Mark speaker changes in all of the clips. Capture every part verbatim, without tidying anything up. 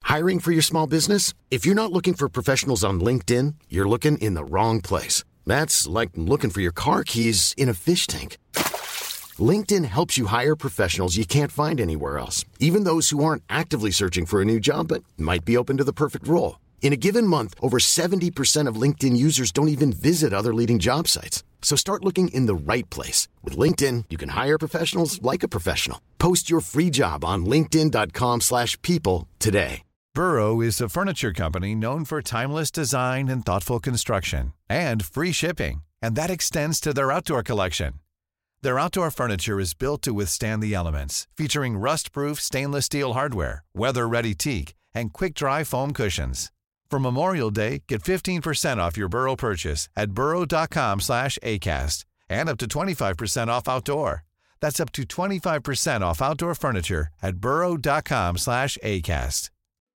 Speaker 1: Hiring for your small business? If you're not looking for professionals on LinkedIn, you're looking in the wrong place. That's like looking for your car keys in a fish tank. LinkedIn helps you hire professionals you can't find anywhere else, even those who aren't actively searching for a new job but might be open to the perfect role. In a given month, over seventy percent of LinkedIn users don't even visit other leading job sites. So start looking in the right place. With LinkedIn, you can hire professionals like a professional. Post your free job on linkedin.com slash people today.
Speaker 2: Burrow is a furniture company known for timeless design and thoughtful construction, and free shipping, and that extends to their outdoor collection. Their outdoor furniture is built to withstand the elements, featuring rust-proof stainless steel hardware, weather-ready teak, and quick-dry foam cushions. For Memorial Day, get fifteen percent off your Burrow purchase at burrow.com slash ACAST and up to twenty-five percent off outdoor. That's up to twenty-five percent off outdoor furniture at burrow.com slash ACAST.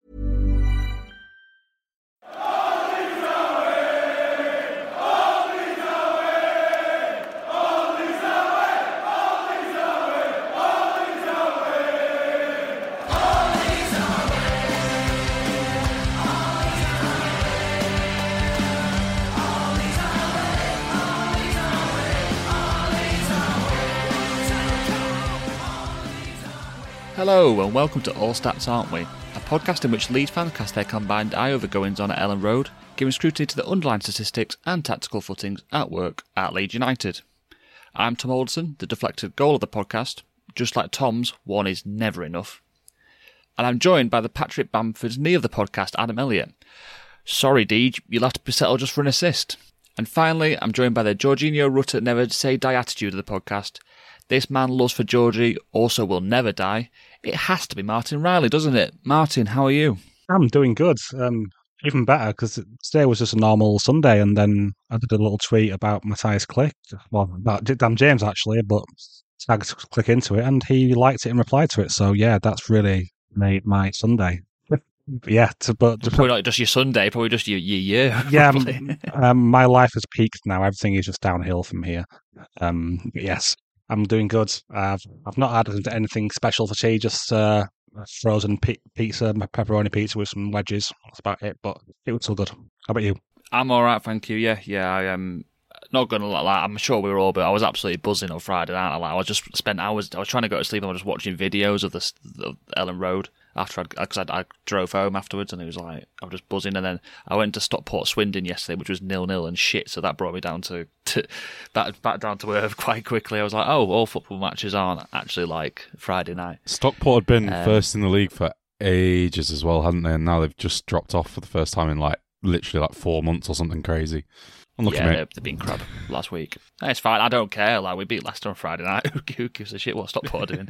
Speaker 3: Hello and welcome to All Stats Aren't We, a podcast in which Leeds fans cast their combined eye over goings on at Ellen Road, giving scrutiny to the underlying statistics and tactical footings at work at Leeds United. I'm Tom Alderson, the deflected goal of the podcast. Just like Tom's, one is never enough. And I'm joined by the Patrick Bamford's knee of the podcast, Adam Elliott. Sorry, Deej, you'll have to be settled just for an assist. And finally, I'm joined by the Jorginho Rutter never say die attitude of the podcast. This man loves for Georgie, also will never die. It has to be Martin Riley, doesn't it? Martin, how are you?
Speaker 4: I'm doing good. Um, even better, because today was just a normal Sunday, and then I did a little tweet about Matthias Klick, well, about Dan James actually, but tagged Klick into it, and he liked it and replied to it. So yeah, that's really made my Sunday. Yeah, to, but to,
Speaker 3: probably not just your Sunday, probably just your, your year.
Speaker 4: Yeah, um, my life has peaked now. Everything is just downhill from here. Um, yes. I'm doing good. I've I've not had anything special for tea, just uh, frozen p- pizza, pepperoni pizza with some wedges. That's about it, but it was still good. How about you?
Speaker 3: I'm all right, thank you. Yeah, yeah, I am not going to lie. I'm sure we were all, but I was absolutely buzzing on Friday night. I was just spent hours. I was trying to go to sleep. And I was just watching videos of the, the Ellen Road after I'd, because I, I drove home afterwards, and it was like I was just buzzing. And then I went to Stockport Swindon yesterday, which was nil nil and shit. So that brought me down to, to back back down to earth quite quickly. I was like, oh, all football matches aren't actually like Friday night.
Speaker 5: Stockport had been
Speaker 3: um,
Speaker 5: first in the league for ages as well, hadn't they? And now they've just dropped off for the first time in like literally like four months or something crazy. Unlucky,
Speaker 3: yeah,
Speaker 5: mate.
Speaker 3: they've been crap last week. It's fine. I don't care. Like we beat Leicester on Friday night. Who gives a shit what Stockport are doing?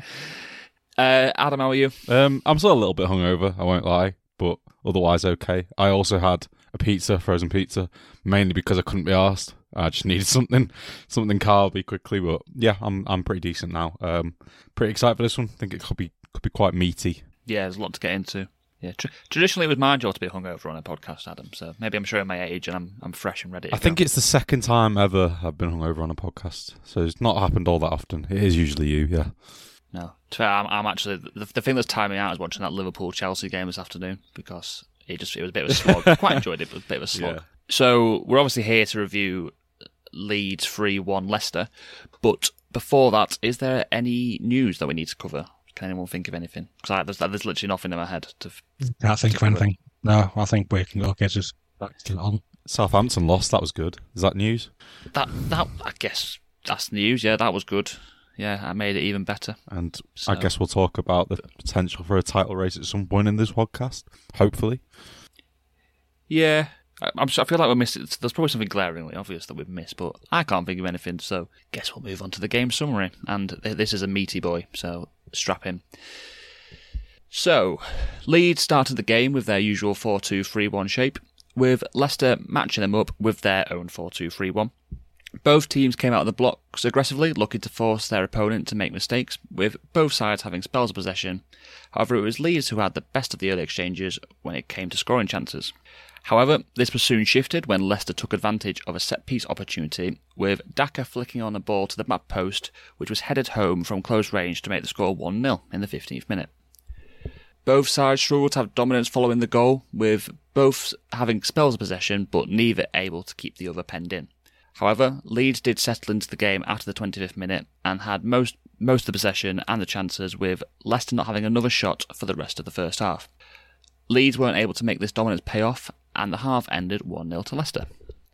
Speaker 3: Uh, Adam, how are you?
Speaker 5: Um, I'm still a little bit hungover, I won't lie, but otherwise okay. I also had a pizza, frozen pizza, mainly because I couldn't be arsed. I just needed something, something carby quickly. But yeah, I'm I'm pretty decent now. Um, pretty excited for this one. I think it could be could be quite meaty.
Speaker 3: Yeah, there's a lot to get into. Yeah, Tr- traditionally it was my job to be hungover on a podcast, Adam. So maybe I'm showing my age and I'm I'm fresh and ready to
Speaker 5: I think
Speaker 3: go.
Speaker 5: it's the second time ever I've been hungover on a podcast, so it's not happened all that often. It is usually you, yeah.
Speaker 3: No, to be fair, I'm, I'm actually the, the thing that's timing out is watching that Liverpool Chelsea game this afternoon because it just it was a bit of a slog. I quite enjoyed it, but a bit of a slog. Yeah. So we're obviously here to review Leeds three one Leicester, but before that, is there any news that we need to cover? Can anyone think of anything? Because there's, there's literally nothing in my head to.
Speaker 4: Can't think of anything. No, I think we can go get just back to on.
Speaker 5: Southampton lost. That was good. Is that news?
Speaker 3: That that I guess that's news. Yeah, that was good. Yeah, I made it even better.
Speaker 5: And
Speaker 3: so,
Speaker 5: I guess we'll talk about the potential for a title race at some point in this podcast. Hopefully.
Speaker 3: Yeah, I, I'm. I feel like we missed it. There's probably something glaringly obvious that we've missed, but I can't think of anything. So, guess we'll move on to the game summary. And this is a meaty boy, so strap in. So, Leeds started the game with their usual four two three one shape, with Leicester matching them up with their own four two three one. Both teams came out of the blocks aggressively, looking to force their opponent to make mistakes, with both sides having spells of possession. However, it was Leeds who had the best of the early exchanges when it came to scoring chances. However, this was soon shifted when Leicester took advantage of a set-piece opportunity, with Daka flicking on a ball to the back post, which was headed home from close range to make the score one nil in the fifteenth minute. Both sides struggled to have dominance following the goal, with both having spells of possession, but neither able to keep the other penned in. However, Leeds did settle into the game after the twenty-fifth minute and had most most of the possession and the chances, with Leicester not having another shot for the rest of the first half. Leeds weren't able to make this dominance pay off, and the half ended one nil to Leicester.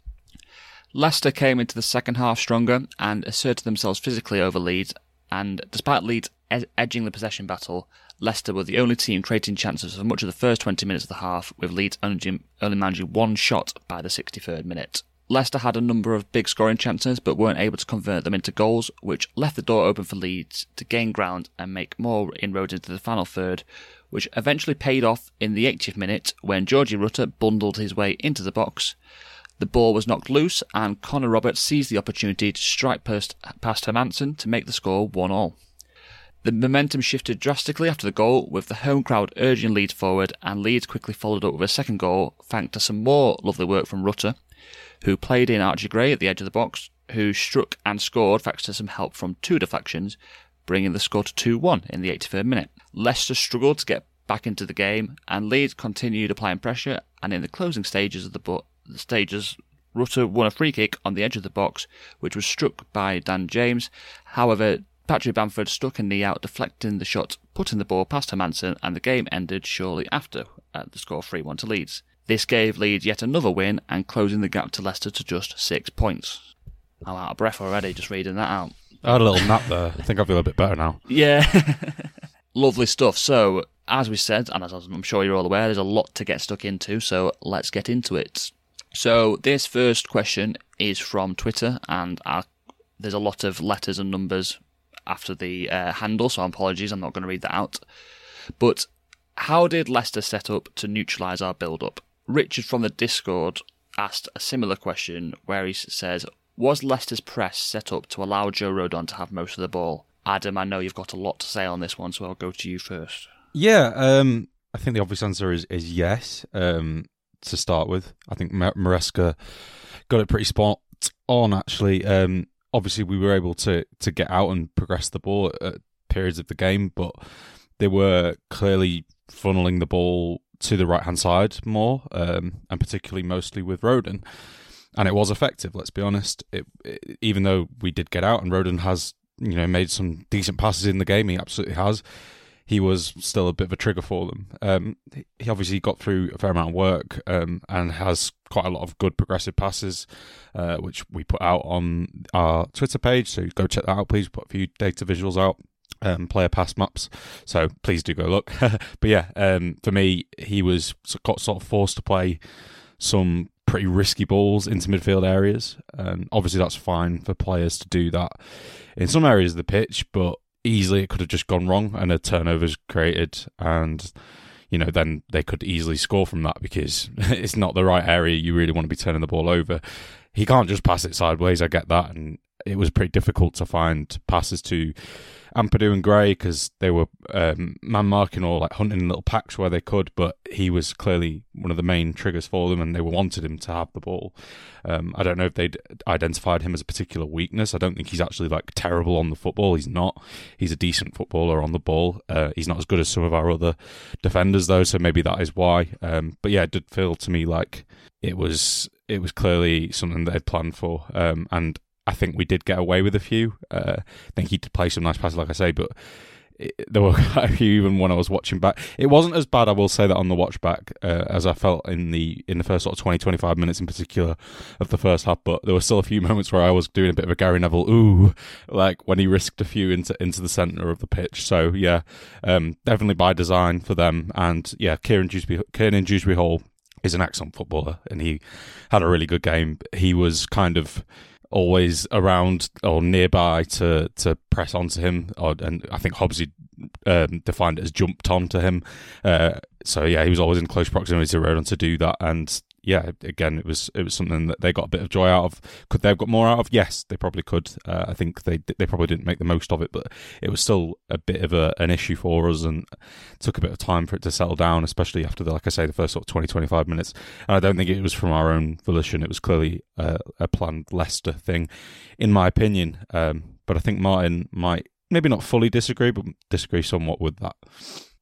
Speaker 3: Leicester came into the second half stronger and asserted themselves physically over Leeds, and despite Leeds ed- edging the possession battle, Leicester were the only team creating chances for much of the first twenty minutes of the half, with Leeds only, only managing one shot by the sixty-third minute. Leicester had a number of big scoring chances but weren't able to convert them into goals, which left the door open for Leeds to gain ground and make more inroads into the final third, which eventually paid off in the eightieth minute when Georgie Rutter bundled his way into the box. The ball was knocked loose and Connor Roberts seized the opportunity to strike past, past Hermansen to make the score one all. The momentum shifted drastically after the goal, with the home crowd urging Leeds forward, and Leeds quickly followed up with a second goal thanks to some more lovely work from Rutter, who played in Archie Gray at the edge of the box, who struck and scored thanks to some help from two deflections, bringing the score to two one in the eighty-third minute. Leicester struggled to get back into the game, and Leeds continued applying pressure, and in the closing stages of the, bu- the stages, Rutter won a free kick on the edge of the box, which was struck by Dan James. However, Patrick Bamford stuck a knee out, deflecting the shot, putting the ball past Hermansen, and the game ended shortly after at the score three one to Leeds. This gave Leeds yet another win and closing the gap to Leicester to just six points. I'm out of breath already just reading that out.
Speaker 5: I had a little nap there. I think I feel a bit better now.
Speaker 3: Yeah. Lovely stuff. So, as we said, and as I'm sure you're all aware, there's a lot to get stuck into, so let's get into it. So, this first question is from Twitter, and our, there's a lot of letters and numbers after the uh, handle, so apologies, I'm not going to read that out. But, how did Leicester set up to neutralise our build-up? Richard from the Discord asked a similar question where he says, was Leicester's press set up to allow Joe Rodon to have most of the ball? Adam, I know you've got a lot to say on this one, so I'll go to you first.
Speaker 5: Yeah, um, I think the obvious answer is, is yes, um, to start with. I think Maresca got it pretty spot on, actually. Um, obviously, we were able to, to get out and progress the ball at periods of the game, but they were clearly funneling the ball to the right-hand side more, um, and particularly mostly with Rodon. And it was effective, let's be honest. It, it, even though we did get out and Rodon has, you know, made some decent passes in the game, he absolutely has, he was still a bit of a trigger for them. Um, he obviously got through a fair amount of work um, and has quite a lot of good progressive passes, uh, which we put out on our Twitter page, so go check that out, please. Put a few data visuals out. Um, player pass maps, so please do go look. But yeah, um, for me, he was got sort of forced to play some pretty risky balls into midfield areas, and obviously that's fine for players to do that in some areas of the pitch, but easily it could have just gone wrong and a turnover's created, and you know then they could easily score from that because it's not the right area you really want to be turning the ball over. He can't just pass it sideways, I get that, and it was pretty difficult to find passes to Ampadu and Gray because they were um, man-marking or like hunting in little packs where they could, but he was clearly one of the main triggers for them and they wanted him to have the ball. Um, I don't know if they'd identified him as a particular weakness. I don't think he's actually like terrible on the football. He's not. He's a decent footballer on the ball. Uh, he's not as good as some of our other defenders though, so maybe that is why. Um, but yeah, it did feel to me like it was it was clearly something they'd planned for, um, and I think we did get away with a few. Uh, I think he did play some nice passes, like I say, but it, there were quite a few even when I was watching back. It wasn't as bad, I will say that, on the watch back uh, as I felt in the in the first sort of twenty, twenty-five minutes in particular of the first half, but there were still a few moments where I was doing a bit of a Gary Neville, ooh, like when he risked a few into into the centre of the pitch. So yeah, um, definitely by design for them. And yeah, Kieran Dewsbury, Kieran Dewsbury Hall is an excellent footballer and he had a really good game. He was kind of always around or nearby to, to press onto him, or, and I think Hobbsy um, defined it as jumped onto him. Uh, so yeah, he was always in close proximity to Rodon to do that, and yeah, again, it was it was something that they got a bit of joy out of. Could they have got more out of? Yes, they probably could. Uh, I think they they probably didn't make the most of it, but it was still a bit of a, an issue for us, and took a bit of time for it to settle down, especially after the, like I say, the first sort of twenty, twenty-five minutes. And I don't think it was from our own volition. It was clearly uh, a planned Leicester thing, in my opinion. Um, but I think Martin might maybe not fully disagree, but disagree somewhat with that.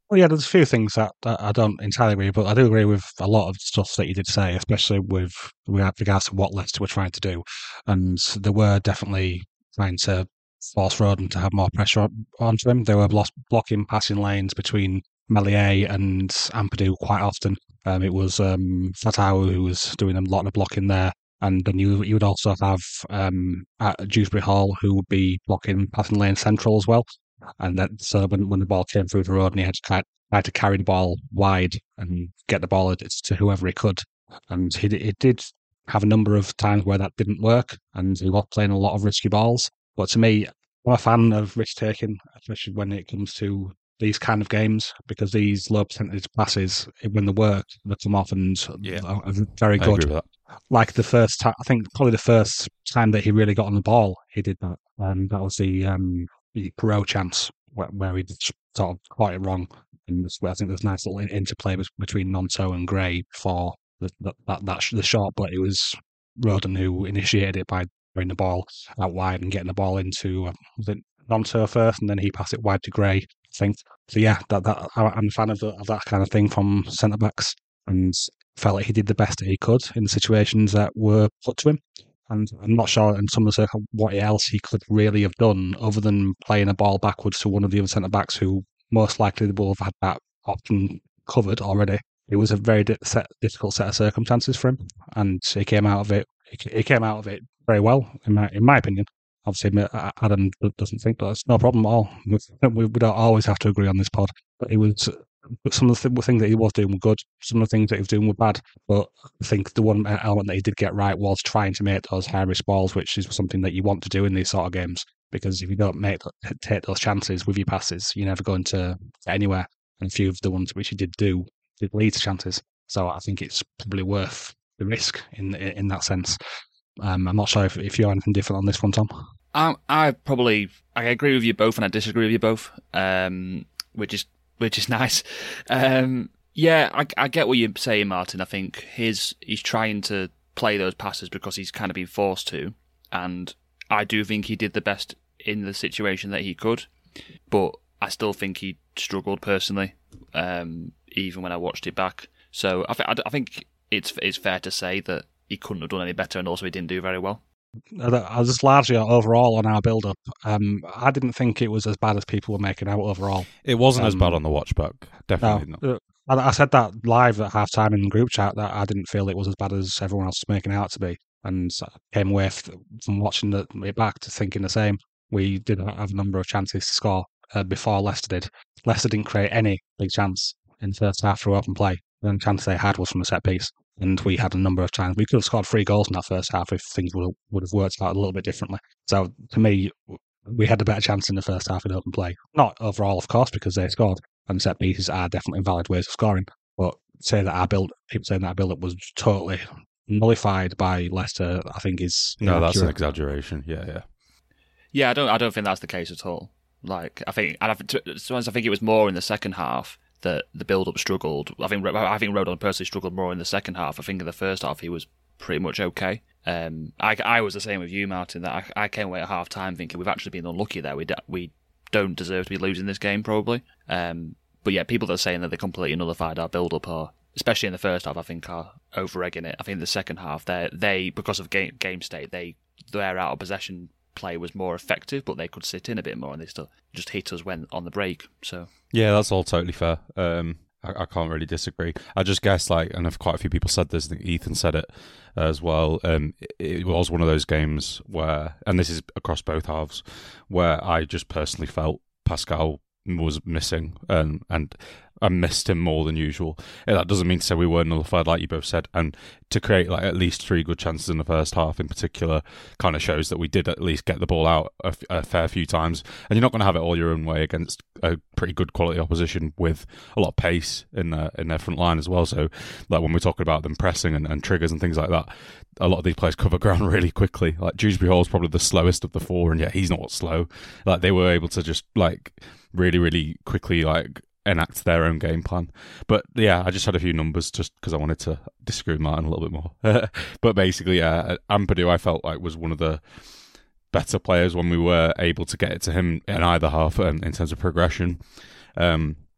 Speaker 4: Well, yeah, there's a few things that, that I don't entirely agree, but I do agree with a lot of stuff that you did say, especially with with regards to what Leicester were trying to do, and they were definitely trying to force Roden to have more pressure on, onto him. They were lost, blocking passing lanes between Meslier and Ampadu quite often. Um, it was um, Fatawu who was doing a lot of blocking there. And then you you would also have um, at Dewsbury Hall who would be blocking passing lane central as well. And that so when, when the ball came through the road and he had to try, try to carry the ball wide and get the ball to whoever he could. And he, he did have a number of times where that didn't work and he was playing a lot of risky balls. But to me, I'm a fan of risk taking, especially when it comes to these kind of games, because these low percentage passes, when they work, they come off and
Speaker 5: Yeah.
Speaker 4: are very
Speaker 5: I
Speaker 4: good.
Speaker 5: agree with that.
Speaker 4: Like the first time, I think probably the first time that he really got on the ball, he did that. And that was the, um, the Perot chance where, where he just sort of caught it wrong. And I think there's a nice little interplay between Nonto and Gray before the, that, that, that the shot, but it was Roden who initiated it by throwing the ball out wide and getting the ball into, uh, was it Nonto first, and then he passed it wide to Gray, I think. So yeah, that, that I'm a fan of, the, of that kind of thing from centre backs, and felt like he did the best that he could in the situations that were put to him. And I'm not sure in some of the what else he could really have done other than playing a ball backwards to one of the other centre backs who most likely will have had that option covered already. It was a very di- set, difficult set of circumstances for him, and he came out of it. He came out of it very well, in my in my opinion. Obviously, Adam doesn't think that. It's no problem at all. We, we don't always have to agree on this pod, but it was. But some of the th- things that he was doing were good. Some of the things that he was doing were bad. But I think the one element that he did get right was trying to make those high risk balls, which is something that you want to do in these sort of games. Because if you don't make take those chances with your passes, you're never going to get anywhere. And a few of the ones which he did do did lead to chances. So I think it's probably worth the risk in in that sense. Um, I'm not sure if, if you're anything different on this one, Tom.
Speaker 3: I, I probably I agree with you both, and I disagree with you both, um, which is which is nice. Um, yeah, I, I get what you're saying, Martin. I think his he's trying to play those passes because he's kind of been forced to, and I do think he did the best in the situation that he could, but I still think he struggled personally, um, even when I watched it back. So I, th- I think it's it's fair to say that he couldn't have done any better, and also he didn't do very well.
Speaker 4: I was just largely overall on our build-up. Um, I didn't think it was as bad as people were making out overall.
Speaker 5: It wasn't
Speaker 4: um,
Speaker 5: as bad on the watch back. Definitely
Speaker 4: no,
Speaker 5: not.
Speaker 4: I, I said that live at half-time in the group chat that I didn't feel it was as bad as everyone else was making it out to be. And I came away from watching it back to thinking the same. We did have a number of chances to score uh, before Leicester did. Leicester didn't create any big chance in the first half through open play. The only chance they had was from a set piece. And we had a number of times. We could have scored three goals in that first half if things would have, would have worked out a little bit differently. So, to me, we had a better chance in the first half in open play. Not overall, of course, because they scored. And set pieces are definitely valid ways of scoring. But say that our build, people saying that our build-up was totally nullified by Leicester, I think is
Speaker 5: no,
Speaker 4: inaccurate.
Speaker 5: That's an exaggeration. Yeah, yeah,
Speaker 3: yeah. I don't, I don't think that's the case at all. Like, I think, and I, I think it was more in the second half that the build-up struggled. I think I think Rodon personally struggled more in the second half. I think in the first half he was pretty much okay. Um, I, I was the same with you, Martin, that I, I came away at half-time thinking we've actually been unlucky there. We, d- we don't deserve to be losing this game, probably. Um, but yeah, people that are saying that they completely nullified our build-up, are, especially in the first half, I think are over-egging it. I think in the second half, they, they because of game, game state, they their out-of-possession play was more effective, but they could sit in a bit more and they still just hit us when on the break. So
Speaker 5: yeah, that's all totally fair. Um, I, I can't really disagree. I just guess, like, and if quite a few people said this, I think Ethan said it as well. Um, it, it was one of those games where, and this is across both halves, where I just personally felt Pascal was missing, and and I missed him more than usual. And that doesn't mean to say we were nullified, like you both said, and to create like at least three good chances in the first half in particular kind of shows that we did at least get the ball out a, a fair few times. And you're not going to have it all your own way against a pretty good quality opposition with a lot of pace in their, in their front line as well. So like when we're talking about them pressing and, and triggers and things like that, a lot of these players cover ground really quickly. Like Dewsbury Hall is probably the slowest of the four, and yet he's not slow. Like they were able to just like really, really quickly like enact their own game plan. But yeah, I just had a few numbers just because I wanted to disagree with Martin a little bit more. But basically, yeah, Ampadu I felt like was one of the better players when we were able to get it to him in either half um, in terms of progression. Um,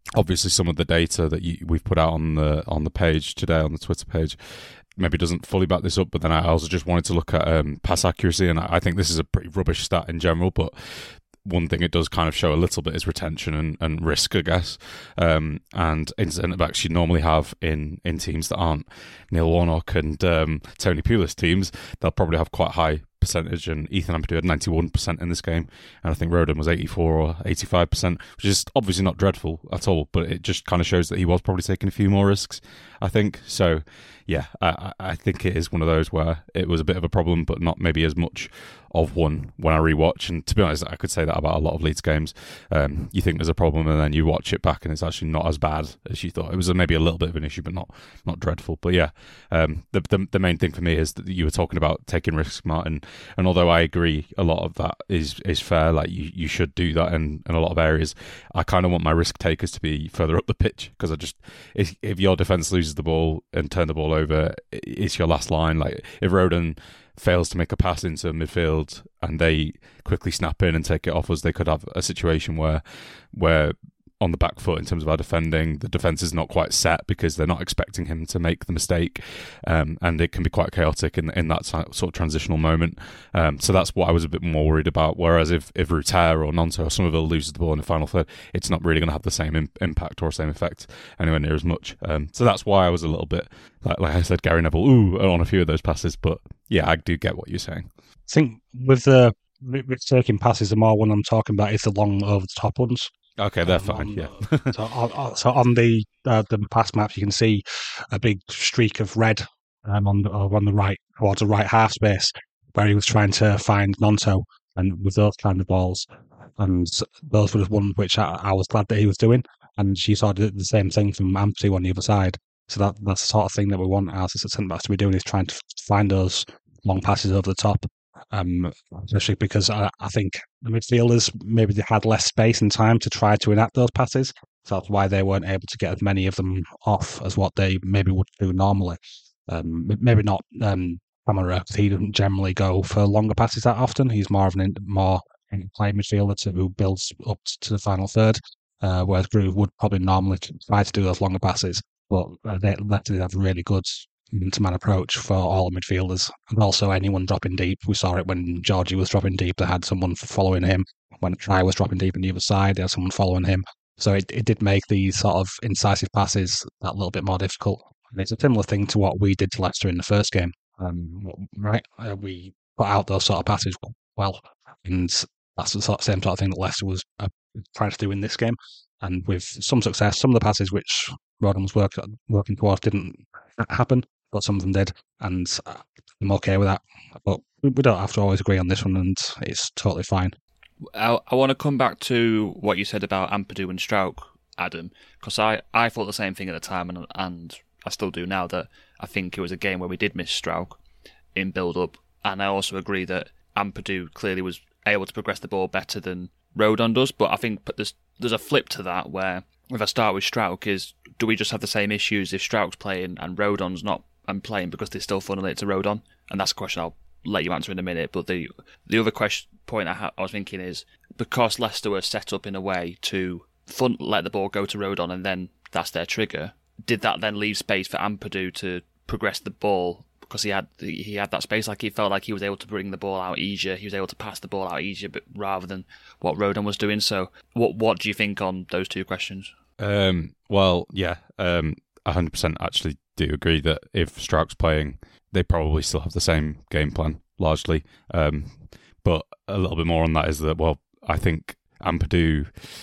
Speaker 5: obviously some of the data that you, we've put out on the on the page today, on the Twitter page, maybe doesn't fully back this up, but then I also just wanted to look at um, pass accuracy, and I think this is a pretty rubbish stat in general, but one thing it does kind of show a little bit is retention and, and risk, I guess. Um, and in centre backs you normally have in, in teams that aren't Neil Warnock and um, Tony Pulis teams, they'll probably have quite high percentage, and Ethan Ampadu had ninety-one percent in this game, and I think Rodon was eighty-four or eighty-five percent, which is obviously not dreadful at all, but it just kind of shows that he was probably taking a few more risks, I think. So yeah, I, I think it is one of those where it was a bit of a problem, but not maybe as much of one when I rewatch. And to be honest, I could say that about a lot of Leeds games. Um, you think there's a problem, and then you watch it back, and it's actually not as bad as you thought. It was maybe a little bit of an issue, but not not dreadful. But yeah, um, the, the the main thing for me is that you were talking about taking risks, Martin. And although I agree a lot of that is is fair, like you, you should do that in, in a lot of areas, I kind of want my risk takers to be further up the pitch, because I just, if, if your defence loses the ball and turn the ball over, it's your last line. Like if Rodon fails to make a pass into midfield and they quickly snap in and take it off us, they could have a situation where where on the back foot in terms of our defending, the defence is not quite set because they're not expecting him to make the mistake, um, and it can be quite chaotic in in that sort of transitional moment. Um, so that's what I was a bit more worried about. Whereas if if Ruter or Nonto or Somerville loses the ball in the final third, it's not really going to have the same im- impact or same effect anywhere near as much. Um, so that's why I was a little bit, like, like I said, Gary Neville, ooh, on a few of those passes. But yeah, I do get what you're saying.
Speaker 4: I think with the with taking passes, the more one I'm talking about is the long over the top ones.
Speaker 5: Okay, they're
Speaker 4: Um,
Speaker 5: fine.
Speaker 4: on
Speaker 5: Yeah.
Speaker 4: the- so, on, so on the uh, the pass maps, you can see a big streak of red um, on the uh, on the right towards the right half space where he was trying to find Nonto, and with those kind of balls, and those were the ones which I, I was glad that he was doing, and she sort of did the same thing from Ampty on the other side. So that that's the sort of thing that we want our centre backs to be doing, is trying to find those long passes over the top. Um, especially because I, I think the midfielders, maybe they had less space and time to try to enact those passes. So that's why they weren't able to get as many of them off as what they maybe would do normally. Um, maybe not um, Kamara, because he doesn't generally go for longer passes that often. He's more of an more play midfielder to, who builds up to the final third, uh, whereas Groove would probably normally try to do those longer passes. But uh, they let it have really good man-to-man approach for all the midfielders, and also anyone dropping deep. We saw it when Georgie was dropping deep, they had someone following him. When Try was dropping deep on the other side, they had someone following him. So it, it did make these sort of incisive passes that little bit more difficult. And it's a similar thing to what we did to Leicester in the first game, um, right? Uh, we put out those sort of passes well, and that's the sort of same sort of thing that Leicester was uh, trying to do in this game, and with some success. Some of the passes which Rodon was work, working towards didn't happen, but some of them did, and I'm okay with that. But we don't have to always agree on this one, and it's totally fine.
Speaker 3: I, I want to come back to what you said about Ampadu and Strauch, Adam, because I, I thought the same thing at the time, and and I still do now, that I think it was a game where we did miss Strauch in build-up, and I also agree that Ampadu clearly was able to progress the ball better than Rodon does, but I think there's there's a flip to that, where if I start with Strauch, is do we just have the same issues if Strauch's playing and Rodon's not and playing because they still funnel it to Rodon? And that's a question I'll let you answer in a minute. But the the other question point I, ha- I was thinking is, because Leicester were set up in a way to fun- let the ball go to Rodon and then that's their trigger, did that then leave space for Ampadu to progress the ball? Because he had he had that space, like he felt like he was able to bring the ball out easier, he was able to pass the ball out easier, but rather than what Rodon was doing. So, what what do you think on those two questions?
Speaker 5: Um, well, yeah, um, one hundred percent actually do agree that if Strauch's playing, they probably still have the same game plan, largely. Um, but a little bit more on that is that, well, I think Ampadu...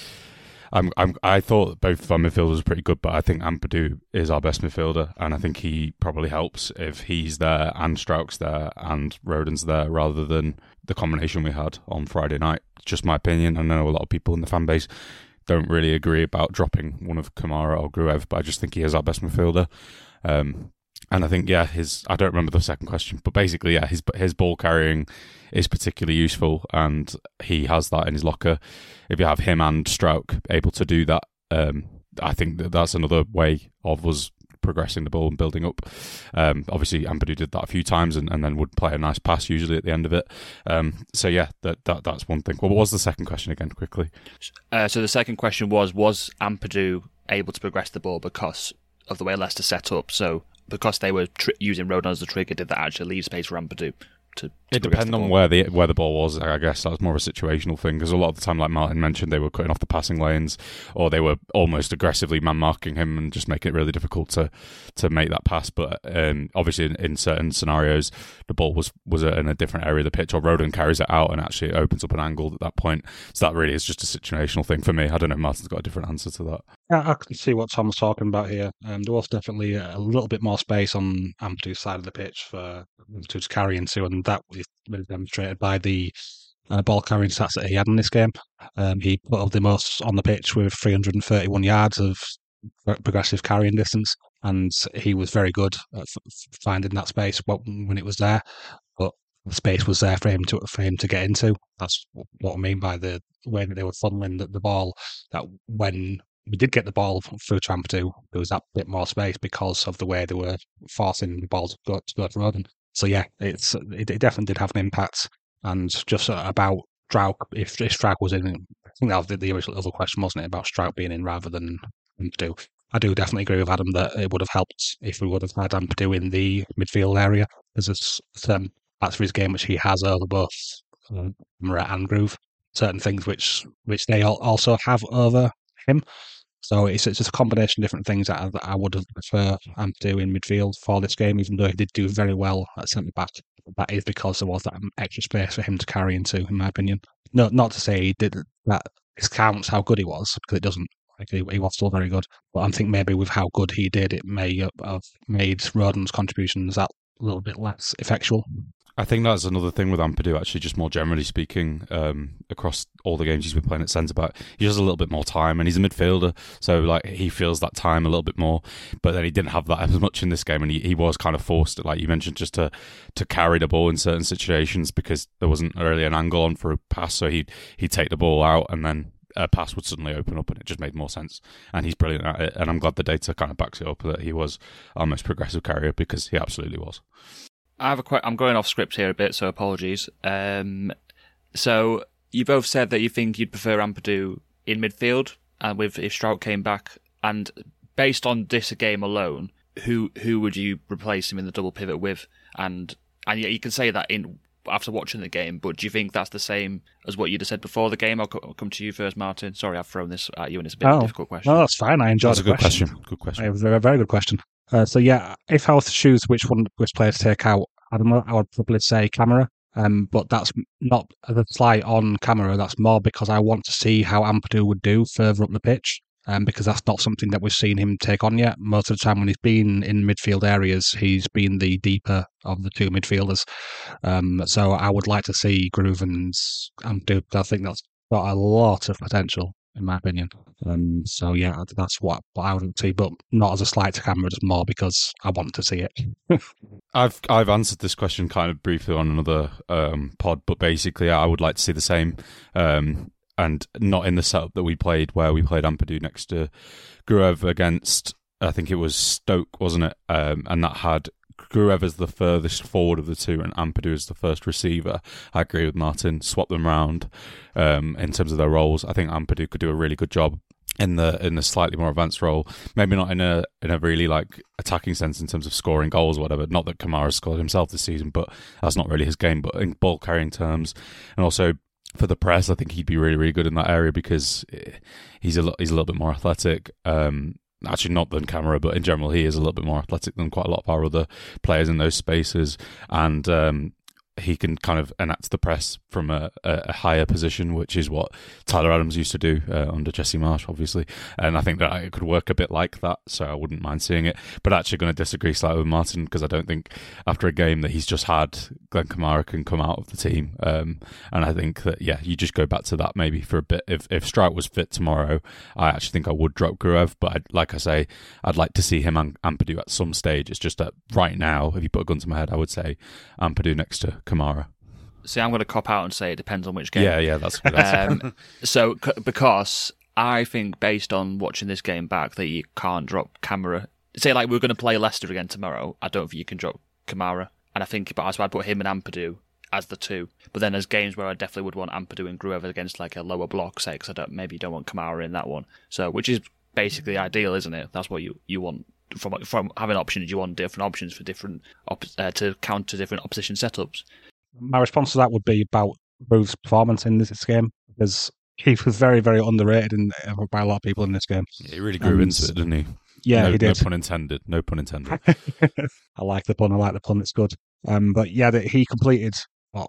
Speaker 5: I'm, I'm, I thought both of our midfielders were pretty good, but I think Ampadu is our best midfielder, and I think he probably helps if he's there and Strauch's there and Rodon's there, rather than the combination we had on Friday night. Just my opinion. I know a lot of people in the fan base don't really agree about dropping one of Kamara or Gruev, but I just think he is our best midfielder. Um, and I think, yeah, his I don't remember the second question, but basically, yeah, his his ball carrying is particularly useful, and he has that in his locker. If you have him and Strauch able to do that, um, I think that that's another way of us progressing the ball and building up. Um, obviously, Ampadu did that a few times and, and then would play a nice pass usually at the end of it. Um, so yeah, that, that that's one thing. Well, what was the second question again, quickly?
Speaker 3: Uh, so the second question was, was Ampadu able to progress the ball because of the way Leicester set up. So because they were tr- using Rodon as the trigger, did that actually leave space for Ampadu? To, to
Speaker 5: it depends on where the where the ball was. I guess that's more of a situational thing, because a lot of the time, like Martin mentioned, they were cutting off the passing lanes, or they were almost aggressively man marking him and just making it really difficult to to make that pass. But um, obviously, in, in certain scenarios, the ball was was in a different area of the pitch, or Rodon carries it out and actually it opens up an angle at that point. So that really is just a situational thing for me. I don't know if Martin's got a different answer to that.
Speaker 4: Yeah, I can see what Tom's talking about here. Um, there was definitely a little bit more space on Ampadu's side of the pitch for to just carry into, and that was really demonstrated by the uh, ball carrying stats that he had in this game. Um, he put up the most on the pitch with three hundred thirty-one yards of progressive carrying distance, and he was very good at f- finding that space when it was there. But the space was there for him to for him to get into. That's what I mean by the way that they were funneling the, the ball. That when we did get the ball through to Ampadu, there was that bit more space because of the way they were forcing the ball to go to, go to Rodon. So yeah, it's it, it definitely did have an impact. And just about Struijk, if, if Struijk was in, I think that was the, the original other question, wasn't it, about Struijk being in rather than Ampadu. I do definitely agree with Adam that it would have helped if we would have had Ampadu in the midfield area. There's a certain parts of his game which he has over both Camara and Groove. Certain things which which they also have over him. So it's, it's just a combination of different things that I, that I would have preferred Ampadu in midfield for this game, even though he did do very well at centre back. That is because there was that extra space for him to carry into, in my opinion. No, not to say he did that discounts how good he was, because it doesn't. Like he, he was still very good, but I think maybe with how good he did, it may have made Rodon's contributions that little bit less effectual.
Speaker 5: I think that's another thing with Ampadu, actually, just more generally speaking, um, across all the games he's been playing at centre-back. He has a little bit more time, and he's a midfielder, so like he feels that time a little bit more, but then he didn't have that as much in this game, and he, he was kind of forced, like you mentioned, just to, to carry the ball in certain situations because there wasn't really an angle on for a pass, so he'd, he'd take the ball out, and then a pass would suddenly open up, and it just made more sense. And he's brilliant at it, and I'm glad the data kind of backs it up that he was our most progressive carrier, because he absolutely was.
Speaker 3: I have a que- I'm going off script here a bit, so apologies. Um, so you both said that you think you'd prefer Ampadu in midfield, and with if Struijk came back. And based on this game alone, who who would you replace him in the double pivot with? And and yeah, you can say that in after watching the game, but do you think that's the same as what you'd have said before the game? I'll, co- I'll come to you first, Martin. Sorry, I've thrown this at you, and it's a bit
Speaker 4: oh,
Speaker 3: of a difficult question.
Speaker 4: No, that's fine. I enjoyed
Speaker 5: that's
Speaker 4: the
Speaker 5: a good question. question. Good question.
Speaker 4: It was a very good question. Uh, so yeah, if I was to choose which one, which player to take out, I don't know, I would probably say Camara. Um, but that's not a slight on Camara. That's more because I want to see how Ampadu would do further up the pitch. Um, because that's not something that we've seen him take on yet. Most of the time when he's been in midfield areas, he's been the deeper of the two midfielders. Um, so I would like to see Groove and Ampadu. I think that's got a lot of potential, in my opinion. Um, so yeah, that's what, what I would see, but not as a slight to Camera, just more because I want to see it.
Speaker 5: I've I've answered this question kind of briefly on another um, pod, but basically I would like to see the same. Um, And not in the setup that we played, where we played Ampadu next to Gruev against, I think it was Stoke, wasn't it? Um, and that had Gruev as the furthest forward of the two and Ampadu as the first receiver. I agree with Martin. Swap them round um, in terms of their roles. I think Ampadu could do a really good job in the in the slightly more advanced role. Maybe not in a in a really like attacking sense in terms of scoring goals or whatever. Not that Kamara scored himself this season, but that's not really his game. But in ball carrying terms, and also for the press, I think he'd be really, really good in that area because he's a he's a little bit more athletic. Um, actually, not than Camara, but in general, he is a little bit more athletic than quite a lot of our other players in those spaces, and um, he can kind of enact the press from a, a higher position, which is what Tyler Adams used to do uh, under Jesse Marsch, obviously. And I think that it could work a bit like that, so I wouldn't mind seeing it. But actually going to disagree slightly with Martin, because I don't think after a game that he's just had, Glenn Kamara can come out of the team. Um, and I think that, yeah, you just go back to that maybe for a bit. If if Struijk was fit tomorrow, I actually think I would drop Gruev. But I'd, like I say, I'd like to see him and Ampadu at some stage. It's just that right now, if you put a gun to my head, I would say Ampadu next to Kamara.
Speaker 3: See, I'm going to cop out and say it depends on which game.
Speaker 5: Yeah, yeah, that's a good answer.
Speaker 3: Um, so, c- because I think based on watching this game back that you can't drop Kamara. Say, like, we're going to play Leicester again tomorrow. I don't think you can drop Kamara. And I think, but so I'd put him and Ampadu as the two. But then there's games where I definitely would want Ampadu and Gruev against, like, a lower block, say, because I don't, maybe you don't want Kamara in that one. So, which is basically ideal, isn't it? That's what you, you want from from having options. You want different options for different op- uh, to counter different opposition setups.
Speaker 4: My response to that would be about Groove's performance in this game, because he was very, very underrated in, by a lot of people in this game.
Speaker 5: Yeah, he really grew and, into it, didn't he?
Speaker 4: Yeah,
Speaker 5: no,
Speaker 4: he did.
Speaker 5: No pun intended. No pun intended.
Speaker 4: I like the pun. I like the pun. It's good. Um, but yeah, the, he completed what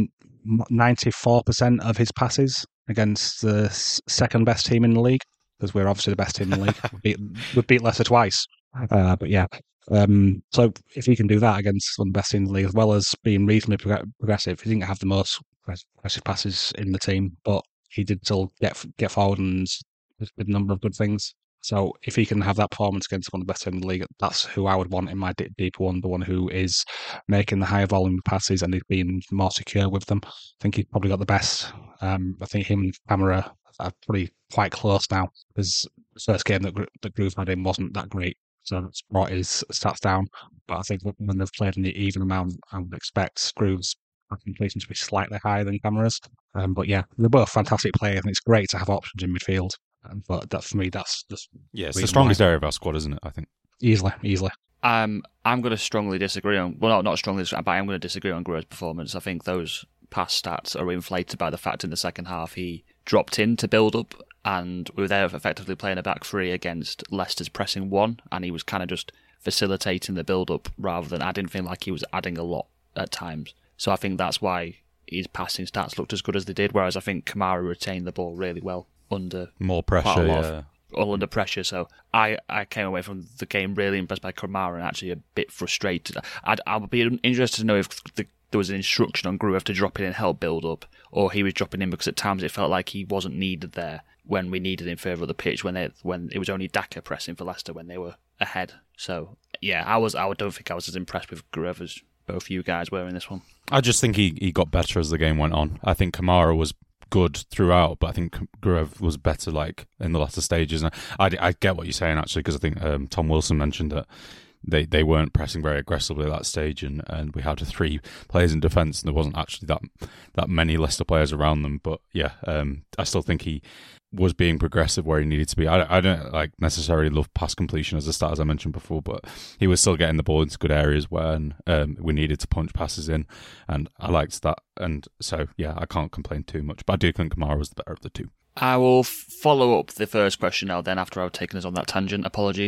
Speaker 4: ninety-four percent of his passes against the second best team in the league, because we're obviously the best team in the league. we, beat, we beat Leicester twice. Uh, but yeah, um, so if he can do that against one of the best teams in the league, as well as being reasonably prog- progressive, he didn't have the most progressive passes in the team, but he did still get get forward and with a number of good things. So if he can have that performance against one of the best teams in the league, that's who I would want in my deep, deep one, the one who is making the higher volume passes and is being more secure with them. I think he's probably got the best. Um, I think him and Camara are pretty quite close now, because the first game that, that Groove had in wasn't that great, so that's brought his stats down. But I think when they've played in the even amount, I would expect Groove's completion to be slightly higher than Camara's. Um, but yeah, they're both fantastic players, and it's great to have options in midfield. But that for me, that's just
Speaker 5: yeah, it's the strongest why. area of our squad, isn't it? I think
Speaker 4: easily, easily.
Speaker 3: Um, I'm going to strongly disagree on. Well, not not strongly, but I'm going to disagree on Grove's performance. I think those past stats are inflated by the fact in the second half he dropped in to build up, and we were there effectively playing a back three against Leicester's pressing one, and he was kind of just facilitating the build up rather than. I didn't feel like he was adding a lot at times. So I think that's why his passing stats looked as good as they did. Whereas I think Kamara retained the ball really well under
Speaker 5: more pressure, yeah. Of,
Speaker 3: all under pressure. So I, I came away from the game really impressed by Kamara and actually a bit frustrated. I'd, I would be interested to know if the, there was an instruction on Gruev to drop in and help build up, or he was dropping in because at times it felt like he wasn't needed there when we needed him further up the pitch, when they, when it was only Daka pressing for Leicester when they were ahead. So yeah, I was I don't think I was as impressed with Gruev as both you guys were in this one.
Speaker 5: I just think he, he got better as the game went on. I think Kamara was good throughout, but I think Gruev was better like in the latter stages. And I, I get what you're saying actually, because I think um, Tom Wilson mentioned that they, they weren't pressing very aggressively at that stage, and, and we had three players in defence, and there wasn't actually that that many Leicester players around them. But yeah, um, I still think he was being progressive where he needed to be. I, I don't like necessarily love pass completion as a stat, as I mentioned before, but he was still getting the ball into good areas when um, we needed to punch passes in, and I liked that. And so, yeah, I can't complain too much, but I do think Kamara was the better of the two.
Speaker 3: I will follow up the first question now then after I've taken us on that tangent. Apologies.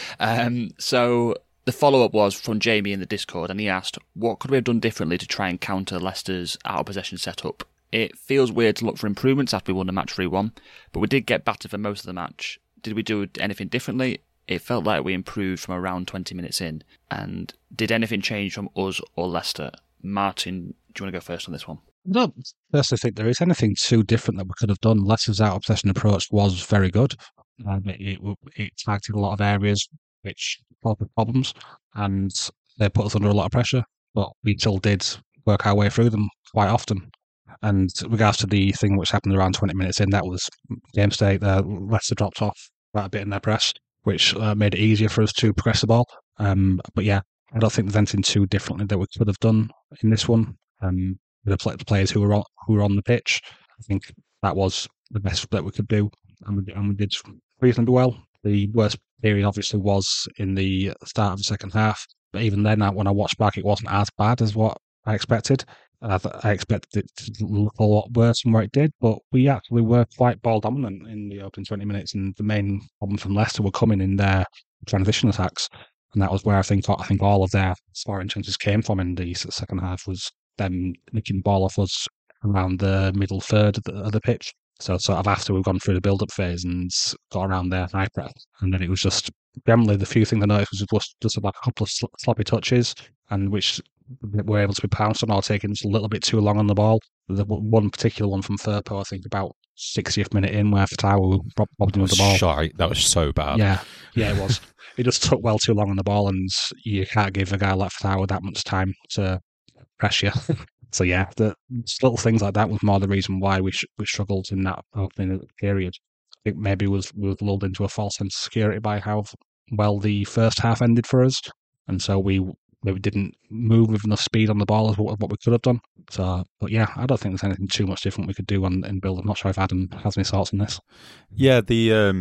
Speaker 3: Um, so the follow-up was from Jamie in the Discord, and he asked, what could we have done differently to try and counter Leicester's out-of-possession setup? It feels weird to look for improvements after we won the match three one, but we did get battered for most of the match. Did we do anything differently? It felt like we improved from around twenty minutes in. And did anything change from us or Leicester? Martin, do you want to go first on this one?
Speaker 4: I don't personally think there is anything too different that we could have done. Leicester's out-of-possession approach was very good. Um, it, it, it targeted a lot of areas which caused problems, and they put us under a lot of pressure, but we still did work our way through them quite often. And regards to the thing which happened around twenty minutes in, that was game state. Uh, Leicester dropped off quite a bit in their press, which uh, made it easier for us to progress the ball. Um, but yeah, I don't think there's anything too differently that we could have done in this one. Um, the, play- the players who were on, who were on the pitch, I think that was the best that we could do, and we, and we did reasonably well. The worst period obviously was in the start of the second half, but even then, when I watched back, it wasn't as bad as what I expected. I, th- I expected it to look a lot worse than where it did, but we actually were quite ball dominant in the opening twenty minutes, and the main problem from Leicester were coming in their transition attacks, and that was where I think I think all of their scoring chances came from in the second half, was them nicking the ball off us around the middle third of the, of the pitch. So sort of after we've gone through the build-up phase and got around their high press, and then it was just generally the few things I noticed was just, just about a couple of sl- sloppy touches, and which were able to be pounced on or taking just a little bit too long on the ball. The one particular one from Firpo, I think about sixtieth minute in, where Fatawu bobbed him with the ball.
Speaker 5: Shite. That was so bad.
Speaker 4: Yeah, yeah, it was. It just took well too long on the ball, and you can't give a guy like Fatawu that much time to press you. So yeah, the little things like that was more the reason why we sh- we struggled in that opening period. I think maybe was we was lulled into a false sense of security by how well the first half ended for us, and so we maybe didn't move with enough speed on the ball as what, what we could have done. So, but yeah, I don't think there's anything too much different we could do on in build. I'm not sure if Adam has any thoughts on this.
Speaker 5: Yeah, the um,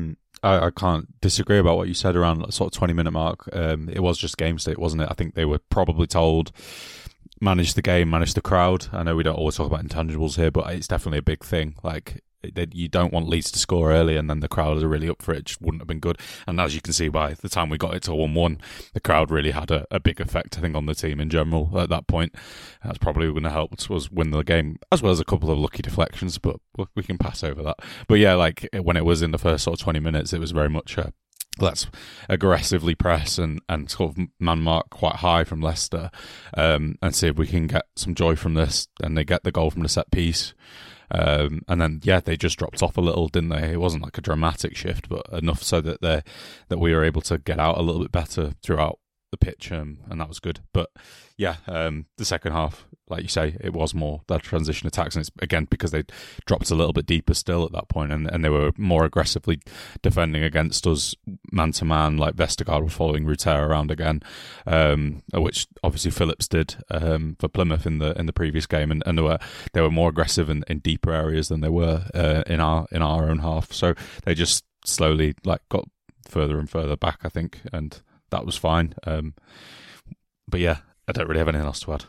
Speaker 5: I, I can't disagree about what you said around that sort of twenty minute mark. Um, it was just game state, wasn't it? I think they were probably told, manage the game, manage the crowd. I know we don't always talk about intangibles here, but it's definitely a big thing. Like, that you don't want Leeds to score early and then the crowd are really up for it. It just wouldn't have been good. And as you can see, by the time we got it to one one, the crowd really had a, a big effect, I think, on the team in general at that point. That's probably going to help us win the game, as well as a couple of lucky deflections, but we can pass over that. But yeah, like when it was in the first sort of twenty minutes, it was very much a, let's aggressively press and, and sort of man mark quite high from Leicester, um, and see if we can get some joy from this. And they get the goal from the set piece. Um, and then, yeah, they just dropped off a little, didn't they? It wasn't like a dramatic shift, but enough so that they that we were able to get out a little bit better throughout the pitch, um, and that was good. But yeah, um, the second half, like you say, it was more that transition attacks, and it's again because they dropped a little bit deeper still at that point, and, and they were more aggressively defending against us man to man. Like Vestergaard was following Ruter around again, um, which obviously Phillips did um, for Plymouth in the in the previous game, and, and they were they were more aggressive in, in deeper areas than they were uh, in our in our own half. So they just slowly like got further and further back, I think, and that was fine. Um, but yeah, I don't really have anything else to add.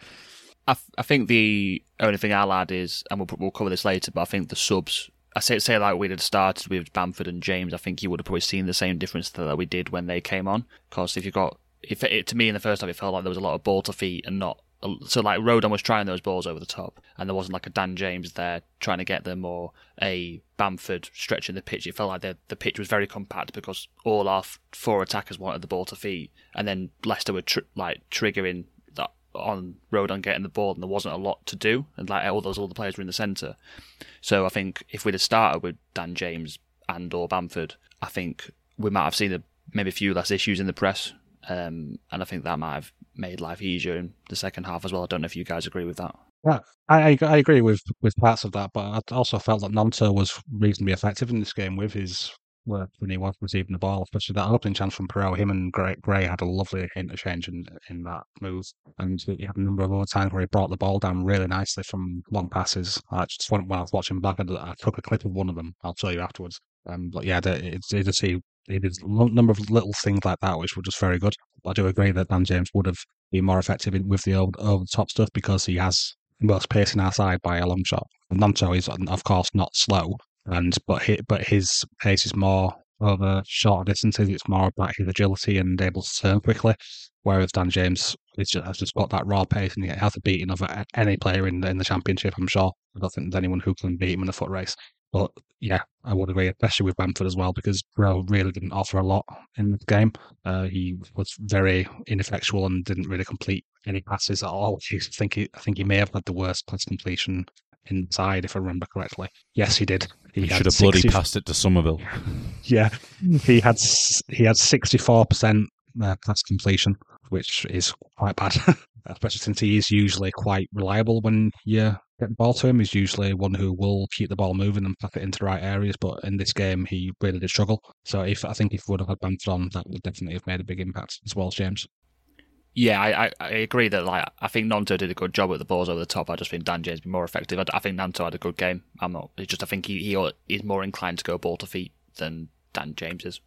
Speaker 3: I, f- I think the only thing I'll add is, and we'll, we'll cover this later, but I think the subs, I say say like we'd had started with Bamford and James, I think you would have probably seen the same difference that we did when they came on. Because if you got, if it, to me in the first half, it felt like there was a lot of ball to feet and not, so like Rodon was trying those balls over the top, and there wasn't like a Dan James there trying to get them, or a Bamford stretching the pitch. It felt like the the pitch was very compact because all our four attackers wanted the ball to feet, and then Leicester were tr- like triggering that on Rodon getting the ball, and there wasn't a lot to do, and like all those all the players were in the centre. So I think if we'd have started with Dan James and or Bamford, I think we might have seen a, maybe a few less issues in the press. Um, and I think that might have made life easier in the second half as well. I don't know if you guys agree with that.
Speaker 4: Yeah, I, I agree with, with parts of that, but I also felt that Gnonto was reasonably effective in this game with his work when he was receiving the ball, especially that opening chance from Perot. Him and Gray, Gray had a lovely interchange in, in that move, and he had a number of other times where he brought the ball down really nicely from long passes. I just when I was watching back, I, I took a clip of one of them. I'll show you afterwards. Um, but yeah, it's it, it, he He did a number of little things like that, which were just very good. I do agree that Dan James would have been more effective in, with the over, over the top stuff because he has most pace in our side by a long shot. Gnonto is, of course, not slow, and but he, but his pace is more over shorter distances. It's more about his agility and able to turn quickly. Whereas Dan James is just, has just got that raw pace, and he has a beating of any player in the, in the championship. I'm sure. I don't think there's anyone who can beat him in a foot race. But yeah, I would agree, especially with Bamford as well, because Bro really didn't offer a lot in the game. Uh, he was very ineffectual and didn't really complete any passes at all. I think he, I think he may have had the worst pass completion inside, if I remember correctly. Yes, he did.
Speaker 5: He, he should have bloody sixty passed it to Somerville.
Speaker 4: Yeah, he had he had sixty-four percent uh, pass completion, which is quite bad, especially since he is usually quite reliable when you get the ball to him. He's usually one who will keep the ball moving and pass it into the right areas, but in this game he really did struggle. So if I think if we would have had Bamford on, that would definitely have made a big impact as well as James.
Speaker 3: Yeah, I, I agree that like I think Gnonto did a good job with the balls over the top. I just think Dan James been more effective. I, I think Gnonto had a good game. I'm not. It's just I think he, he is more inclined to go ball to feet than Dan James is.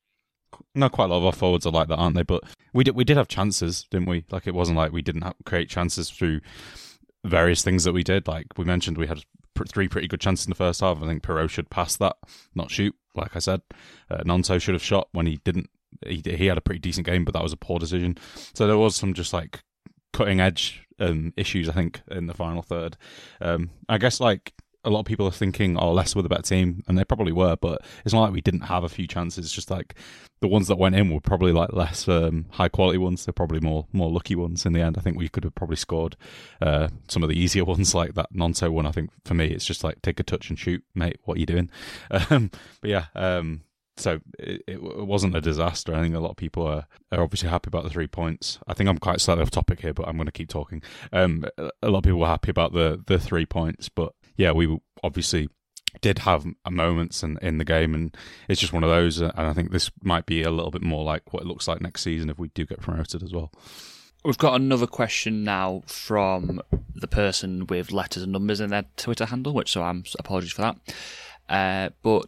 Speaker 5: No, quite a lot of our forwards are like that, aren't they? But we did we did have chances, didn't we? Like it wasn't like we didn't have, create chances through various things that we did. Like we mentioned, we had three pretty good chances in the first half. I think Perot should pass that, not shoot. Like I said, uh, Gnonto should have shot when he didn't. He he had a pretty decent game, but that was a poor decision. So there was some just like cutting edge um, issues, I think, in the final third. Um, I guess like a lot of people are thinking, oh, Leicester were the better team, and they probably were, but it's not like we didn't have a few chances. It's just like the ones that went in were probably like less um, high quality ones. They're probably more more lucky ones in the end. I think we could have probably scored uh, some of the easier ones, like that Gnonto one. I think for me, it's just like take a touch and shoot, mate. What are you doing? Um, but yeah. Um, So it, it wasn't a disaster. I think a lot of people are, are obviously happy about the three points. I think I'm quite slightly off topic here, but I'm going to keep talking. Um, a lot of people were happy about the, the three points, but yeah, we obviously did have moments in, in the game, and it's just one of those. And I think this might be a little bit more like what it looks like next season if we do get promoted as well.
Speaker 3: We've got another question now from the person with letters and numbers in their Twitter handle, which so I'm apologies for that. Uh, but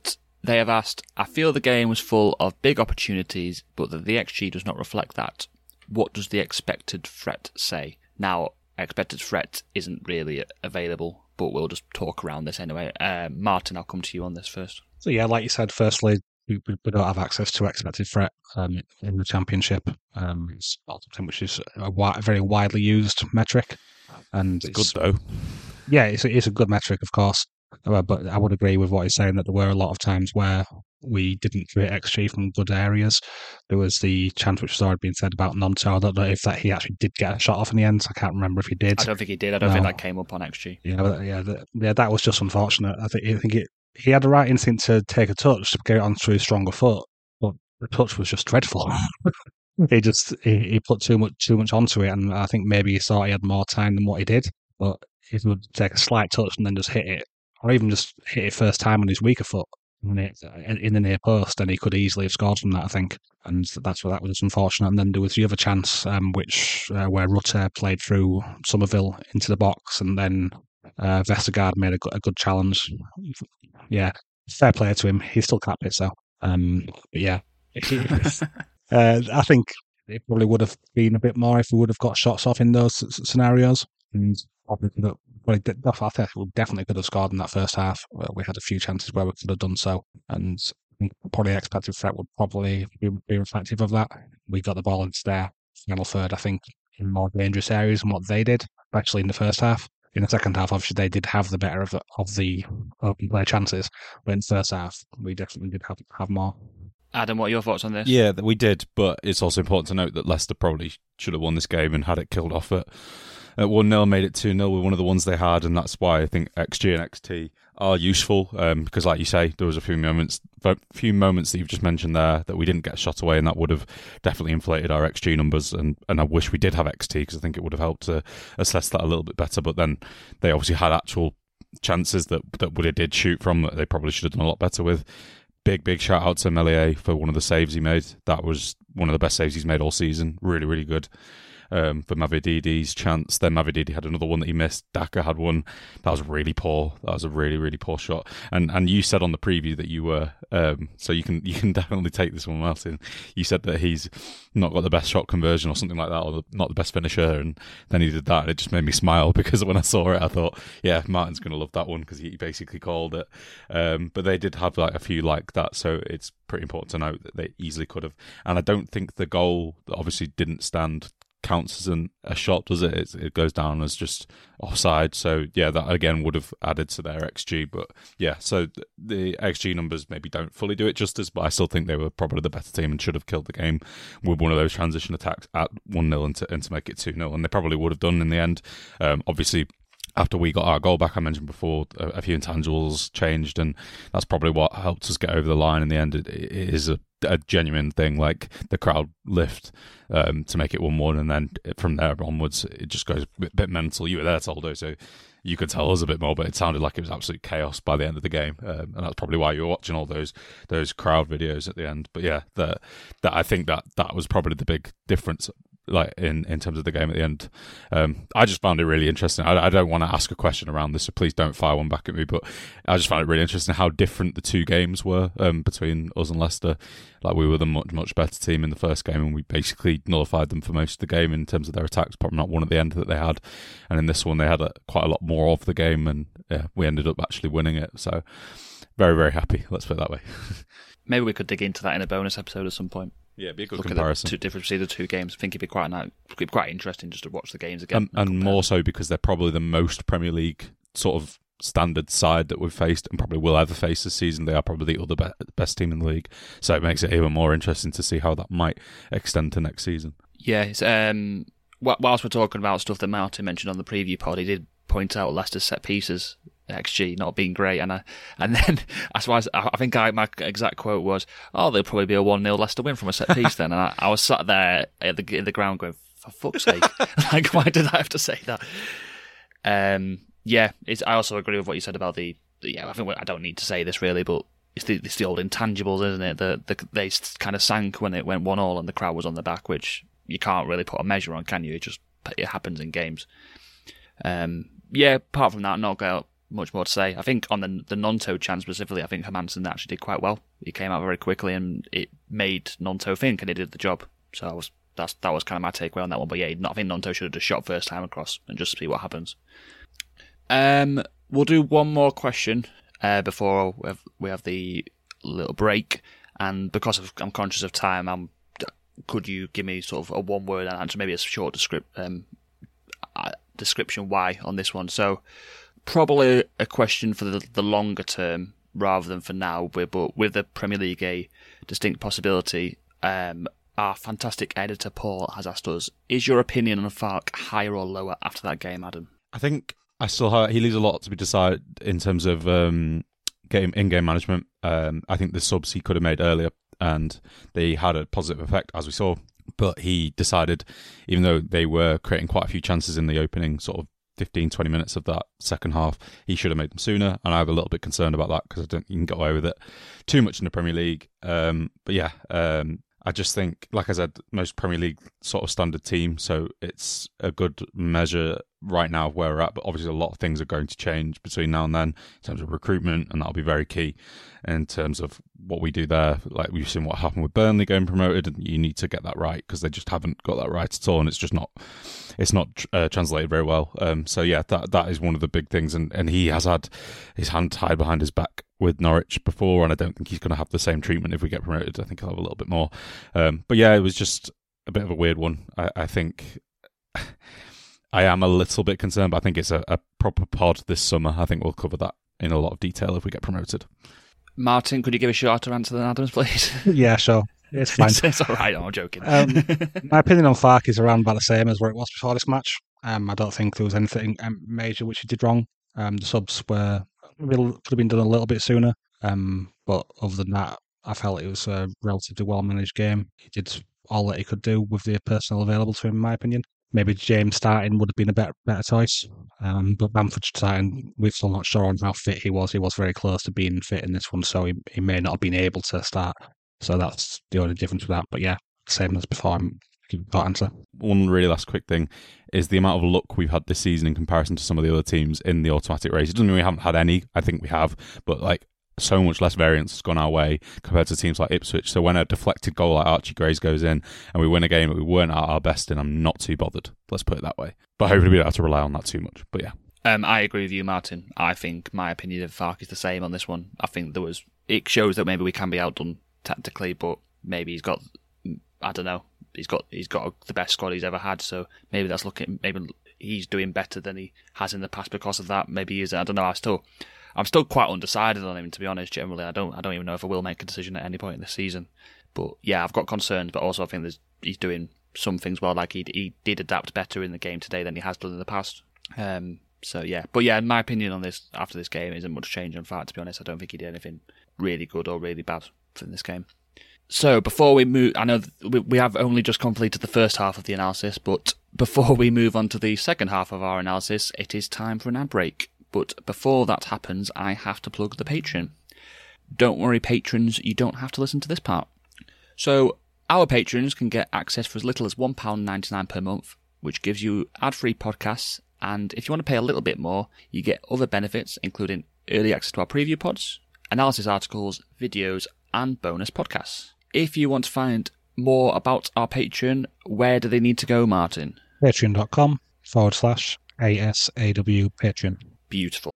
Speaker 3: They have asked, I feel the game was full of big opportunities, but that the X G does not reflect that. What does the expected threat say? Now, expected threat isn't really available, but we'll just talk around this anyway. Uh, Martin, I'll come to you on this first.
Speaker 4: So yeah, like you said, firstly, we, we don't have access to expected threat um, in the championship. Um, it's something which is a, wi- a very widely used metric, and
Speaker 5: It's good though.
Speaker 4: Yeah, it's a, it's a good metric, of course. Uh, but I would agree with what he's saying that there were a lot of times where we didn't create X G from good areas. There was the chance which has already been said about Nonto. I don't know if that he actually did get a shot off in the end. I can't remember if he did.
Speaker 3: I don't think he did. I don't
Speaker 4: No.
Speaker 3: think that came up on X G.
Speaker 4: Yeah, but, yeah, the, yeah, that was just unfortunate. I think, I think it, he had the right instinct to take a touch to get it onto his stronger foot, but the touch was just dreadful. he just he, he put too much too much onto it, and I think maybe he thought he had more time than what he did. But he would take a slight touch and then just hit it, or even just hit it first time on his weaker foot in the near post, and he could easily have scored from that, I think. And that's where that was unfortunate. And then there was the other chance, um, which uh, where Rutter played through Somerville into the box, and then uh, Vestergaard made a, a good challenge. Yeah, fair play to him. He still can't pitch, so. Um, but yeah, uh, I think it probably would have been a bit more if we would have got shots off in those scenarios. And probably could have, well, I think we definitely could have scored in that first half. Well, we had a few chances where we could have done so, and I think probably expected threat would probably be, be reflective of that. We got the ball into their final third, I think, in more dangerous areas than what they did, especially in the first half. In the second half, obviously, they did have the better of the, of the open play chances, but in the first half, we definitely did have, have more.
Speaker 3: Adam, what are your thoughts on this?
Speaker 5: Yeah, we did, but it's also important to note that Leicester probably should have won this game and had it killed off at at one nil, made it two nil with one of the ones they had, and that's why I think X G and X T are useful, um, because like you say, there was a few moments a few moments that you've just mentioned there that we didn't get shot away, and that would have definitely inflated our X G numbers, and, and I wish we did have X T, because I think it would have helped to assess that a little bit better, but then they obviously had actual chances that, that Woody did shoot from that they probably should have done a lot better with. Big, big shout out to Melier for one of the saves he made. That was one of the best saves he's made all season. Really, really good. Um, for Mavididi's chance. Then Mavididi had another one that he missed. Daka had one. That was really poor. That was a really, really poor shot. And and you said on the preview that you were, um, so you can you can definitely take this one, Martin. You said that he's not got the best shot conversion or something like that, or the, not the best finisher, and then he did that, and it just made me smile, because when I saw it, I thought, yeah, Martin's going to love that one, because he basically called it. Um, but they did have like a few like that, so it's pretty important to note that they easily could have. And I don't think the goal that obviously didn't stand counts as an, a shot, does it? It's, it goes down as just offside. So yeah, that again would have added to their X G. But yeah, so the X G numbers maybe don't fully do it justice, but I still think they were probably the better team and should have killed the game with one of those transition attacks at one nil and to, and to make it two nil, and they probably would have done in the end. Um, obviously, after we got our goal back, I mentioned before, a, a few intangibles changed, and that's probably what helped us get over the line in the end. It, it is a, a genuine thing, like the crowd lift um, to make it one one, and then from there onwards, it just goes a bit, bit mental. You were there, Toldo, so you could tell us a bit more, but it sounded like it was absolute chaos by the end of the game, um, and that's probably why you were watching all those those crowd videos at the end. But yeah, that that I think that that was probably the big difference, like in, in terms of the game at the end. Um, I just found it really interesting. I, I don't want to ask a question around this, so please don't fire one back at me, but I just found it really interesting how different the two games were um, between us and Leicester. Like, we were the much, much better team in the first game, and we basically nullified them for most of the game in terms of their attacks, probably not one at the end that they had. And in this one, they had a, quite a lot more of the game, and yeah, we ended up actually winning it. So very, very happy, let's put it that way.
Speaker 3: Maybe we could dig into that in a bonus episode at some point.
Speaker 5: Yeah, it'd be a good
Speaker 3: Look
Speaker 5: comparison.
Speaker 3: At the two different, see the two games. I think it'd be quite nice, it'd be quite interesting just to watch the games again.
Speaker 5: And, and, and more so because they're probably the most Premier League sort of standard side that we've faced and probably will ever face this season. They are probably the other be- best team in the league, so it makes it even more interesting to see how that might extend to next season.
Speaker 3: Yeah, it's, um, whilst we're talking about stuff that Martin mentioned on the preview pod, he did point out Leicester's set pieces X G not being great, and I, and then that's why I, I think I, my exact quote was, "Oh, there'll probably be a one nil Leicester win from a set piece." Then, and I, I was sat there at the in the ground going, "For fuck's sake!" Like, why did I have to say that? Um, yeah, it's, I also agree with what you said about the. the yeah, I think I don't need to say this really, but it's the it's the old intangibles, isn't it? The, the they kind of sank when it went one all and the crowd was on the back, which you can't really put a measure on, can you? It just it happens in games. Um, yeah, apart from that, not got much more to say. I think on the the Gnonto chance specifically, I think Hermansen actually did quite well. He came out very quickly and it made Gnonto think, and he did the job. So I was that's that was kind of my takeaway on that one. But yeah, I think Gnonto should have just shot first time across and just see what happens. Um, we'll do one more question uh, before we have, we have the little break. And because of, I'm conscious of time, I'm, could you give me sort of a one word answer, maybe a short descript, um, uh, description why on this one? So probably a question for the, the longer term rather than for now, but with the Premier League a distinct possibility. Um, our fantastic editor Paul has asked us, is your opinion on Farke higher or lower after that game, Adam?
Speaker 5: I think I still have, he leaves a lot to be decided in terms of um, game in-game management. Um, I think the subs he could have made earlier and they had a positive effect, as we saw. But he decided, even though they were creating quite a few chances in the opening sort of fifteen, twenty minutes of that second half, he should have made them sooner. And I'm a little bit concerned about that because I don't think you can get away with it too much in the Premier League. Um, but yeah, um, I just think, like I said, most Premier League sort of standard team, so it's a good measure right now of where we're at, but obviously a lot of things are going to change between now and then in terms of recruitment, and that'll be very key in terms of what we do there. Like we've seen what happened with Burnley getting promoted, and you need to get that right because they just haven't got that right at all, and it's just not it's not uh, translated very well. Um, so yeah, that that is one of the big things, and, and he has had his hand tied behind his back with Norwich before, and I don't think he's going to have the same treatment if we get promoted. I think he'll have a little bit more. Um, but yeah, it was just a bit of a weird one. I, I think I am a little bit concerned, but I think it's a, a proper pod this summer. I think we'll cover that in a lot of detail if we get promoted.
Speaker 3: Martin, could you give a shorter answer than Adams, please?
Speaker 4: Yeah, sure. It's fine.
Speaker 3: it's, it's all right, I'm joking.
Speaker 4: Um, my opinion on Farke is around about the same as where it was before this match. Um, I don't think there was anything major which he did wrong. Um, the subs were could have been done a little bit sooner. Um, but other than that, I felt it was a relatively well-managed game. He did all that he could do with the personnel available to him, in my opinion. Maybe James starting would have been a better better choice. Um, but Bamford starting, we're still not sure on how fit he was. He was very close to being fit in this one, so he, he may not have been able to start. So that's the only difference with that. But yeah, same as before. I'm that answer.
Speaker 5: One really last quick thing is the amount of luck we've had this season in comparison to some of the other teams in the automatic race. It doesn't mean we haven't had any. I think we have, but like so much less variance has gone our way compared to teams like Ipswich. So when a deflected goal like Archie Gray's goes in and we win a game that we weren't at our best in, I'm not too bothered. Let's put it that way. But hopefully we don't have to rely on that too much. But yeah.
Speaker 3: Um, I agree with you, Martin. I think my opinion of Farke is the same on this one. I think there was it shows that maybe we can be outdone tactically, but maybe he's got I don't know. He's got he's got the best squad he's ever had, so maybe that's looking maybe he's doing better than he has in the past because of that. Maybe he's I don't know. I still I'm still quite undecided on him, to be honest. Generally, I don't I don't even know if I will make a decision at any point in this season. But yeah, I've got concerns, but also I think there's, he's doing some things well. Like he he did adapt better in the game today than he has done in the past. Um, so yeah, but yeah, my opinion on this after this game isn't much change. In fact, to be honest, I don't think he did anything really good or really bad in this game. So before we move, I know we have only just completed the first half of the analysis, but before we move on to the second half of our analysis, it is time for an ad break. But before that happens, I have to plug the Patreon. Don't worry, patrons, you don't have to listen to this part. So our patrons can get access for as little as one pound ninety-nine per month, which gives you ad-free podcasts, and if you want to pay a little bit more, you get other benefits, including early access to our preview pods, analysis articles, videos, and bonus podcasts. If you want to find more about our Patreon, where do they need to go, Martin?
Speaker 4: Patreon.com forward slash ASAW Patreon.
Speaker 3: Beautiful.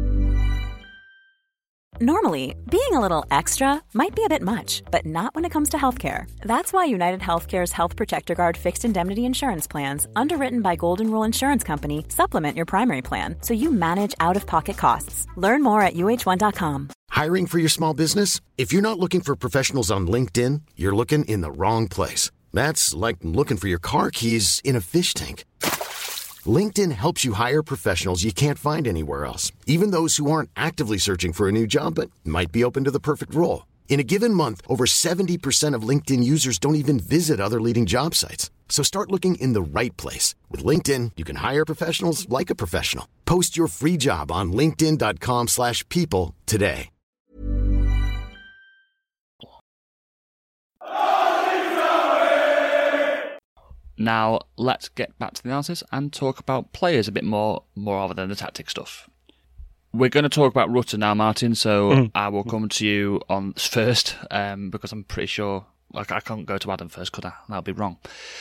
Speaker 6: Normally, being a little extra might be a bit much, but not when it comes to healthcare. That's why United Healthcare's Health Protector Guard fixed indemnity insurance plans, underwritten by Golden Rule Insurance Company, supplement your primary plan so you manage out-of-pocket costs. Learn more at U H one dot com.
Speaker 1: Hiring for your small business? If you're not looking for professionals on LinkedIn, you're looking in the wrong place. That's like looking for your car keys in a fish tank. LinkedIn helps you hire professionals you can't find anywhere else, even those who aren't actively searching for a new job but might be open to the perfect role. In a given month, over seventy percent of LinkedIn users don't even visit other leading job sites. So start looking in the right place. With LinkedIn, you can hire professionals like a professional. Post your free job on linkedin.com slash people today.
Speaker 3: Now, let's get back to the analysis and talk about players a bit more, more rather than the tactic stuff. We're going to talk about Rutter now, Martin, so
Speaker 4: Mm.
Speaker 3: I will come to you on first, um, because I'm pretty sure like I can't go to Adam first, could I? That'll be wrong.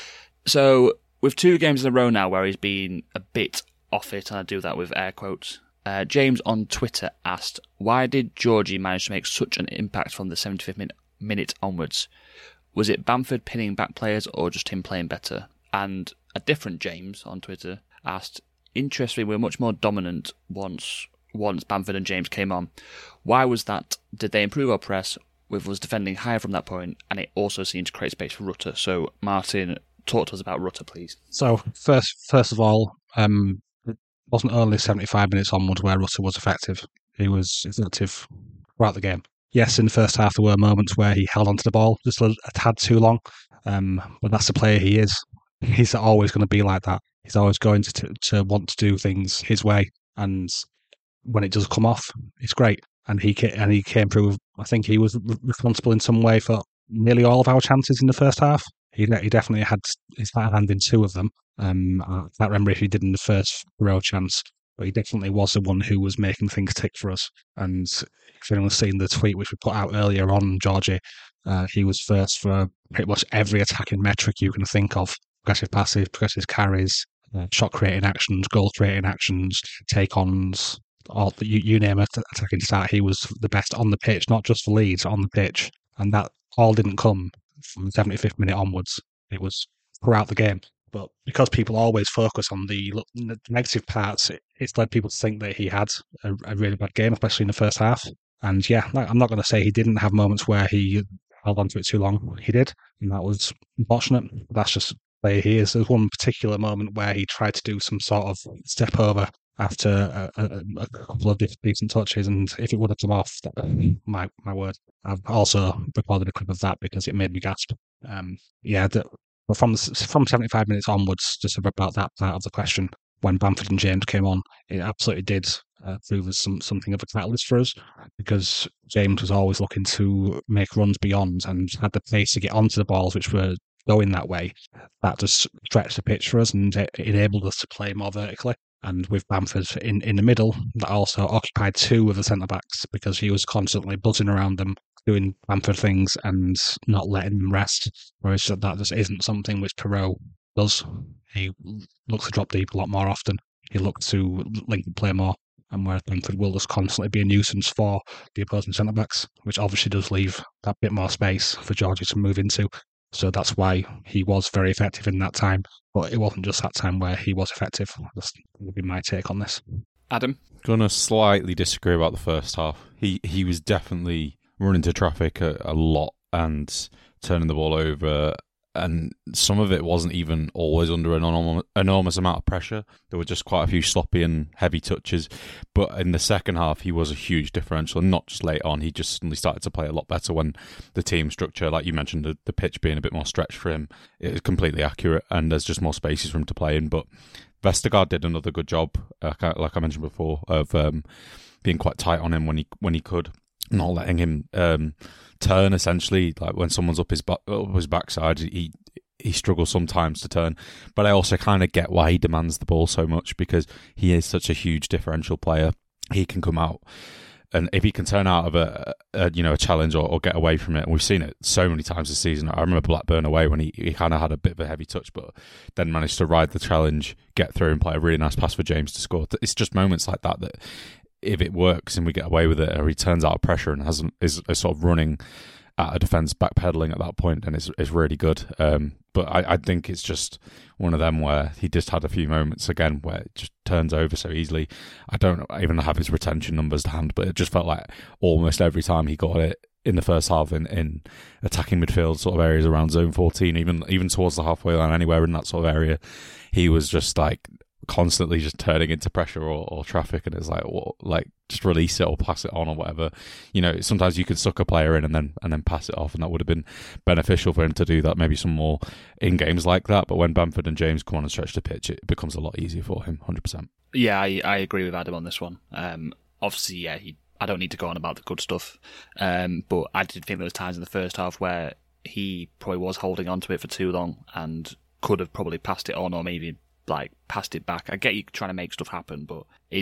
Speaker 3: So, with two games in a row now where he's been a bit off it, and I do that with air quotes, uh, James on Twitter asked, why did Georgie manage to make such an impact from the seventy-fifth minute, minute onwards? Was it Bamford pinning back players or just him playing better? And a different James on Twitter asked, interestingly, we were much more dominant once once Bamford and James came on. Why was that? Did they improve our press with us defending higher from that point? And it also seemed to create space for Rutter. So, Martin, talk to us about Rutter, please.
Speaker 4: So, first first of all, um, it wasn't only seventy-five minutes onwards where Rutter was effective. He was effective throughout the game. Yes, in the first half there were moments where he held onto the ball just a, a tad too long, um, but that's the player he is. He's always going to be like that. He's always going to, to to want to do things his way, and when it does come off, it's great. And he ca- and he came through with, I think he was re- responsible in some way for nearly all of our chances in the first half. He he definitely had his hand in two of them. Um, I can't remember if he did in the first row chance, but he definitely was the one who was making things tick for us. And if anyone's seen the tweet which we put out earlier on Georgie, uh, he was first for pretty much every attacking metric you can think of: progressive passes, progressive carries, uh, shot creating actions, goal creating actions, take ons. All, you, you name it, attacking stat, he was the best on the pitch, not just for Leeds, on the pitch. And that all didn't come from the seventy-fifth minute onwards. It was throughout the game. But because people always focus on the, the negative parts, it, it's led people to think that he had a, a really bad game, especially in the first half. And yeah, I'm not going to say he didn't have moments where he held on to it too long. He did, and that was unfortunate. That's just the way he is. There's one particular moment where he tried to do some sort of step over after a, a, a couple of decent touches, and if it would have come off, that, my my word. I've also recorded a clip of that because it made me gasp. Um, yeah, the, but from from seventy-five minutes onwards, just about that part of the question, when Bamford and James came on, it absolutely did uh, prove as some something of a catalyst for us, because James was always looking to make runs beyond and had the pace to get onto the balls, which were going that way. That just stretched the pitch for us and it enabled us to play more vertically. And with Bamford in, in the middle, that also occupied two of the centre-backs because he was constantly buzzing around them, doing Bamford things and not letting them rest. Whereas that just isn't something which Perot does. He looks to drop deep a lot more often. He looks to link the play more. And whereas Bamford will just constantly be a nuisance for the opposing centre-backs, which obviously does leave that bit more space for Georgie to move into. So that's why he was very effective in that time. But it wasn't just that time where he was effective. That would be my take on this.
Speaker 3: Adam?
Speaker 5: Gonna slightly disagree about the first half. He he was definitely running to traffic a, a lot and turning the ball over. And some of it wasn't even always under an enormous, enormous amount of pressure. There were just quite a few sloppy and heavy touches. But in the second half, he was a huge differential. And not just late on, he just suddenly started to play a lot better when the team structure, like you mentioned, the, the pitch being a bit more stretched for him, it was completely accurate and there's just more spaces for him to play in. But Vestergaard did another good job, uh, like I mentioned before, of um, being quite tight on him when he when he could, not letting him um, turn. Essentially, like when someone's up his back, up his backside, he he struggles sometimes to turn. But I also kind of get why he demands the ball so much, because he is such a huge differential player. He can come out, and if he can turn out of a, a you know a challenge or, or get away from it, and we've seen it so many times this season. I remember Blackburn away when he, he kind of had a bit of a heavy touch, but then managed to ride the challenge, get through, and play a really nice pass for James to score. It's just moments like that that, if it works and we get away with it, or he turns out of pressure and has is, is sort of running at a defence, backpedaling at that point, and it's, it's really good. Um, but I, I think it's just one of them where he just had a few moments again where it just turns over so easily. I don't even have his retention numbers to hand, but it just felt like almost every time he got it in the first half in, in attacking midfield sort of areas around zone fourteen, even even towards the halfway line, anywhere in that sort of area, he was just like constantly just turning into pressure or, or traffic, and it's like, well, like just release it or pass it on or whatever. You know, sometimes you could suck a player in and then and then pass it off, and that would have been beneficial for him to do that maybe some more in games like that. But when Bamford and James come on and stretch the pitch, it becomes a lot easier for him, one hundred percent.
Speaker 3: Yeah, I, I agree with Adam on this one. Um, obviously, yeah, he, I don't need to go on about the good stuff, um, but I did think there was times in the first half where he probably was holding on to it for too long and could have probably passed it on, or maybe like passed it back. I get you trying to make stuff happen, but it did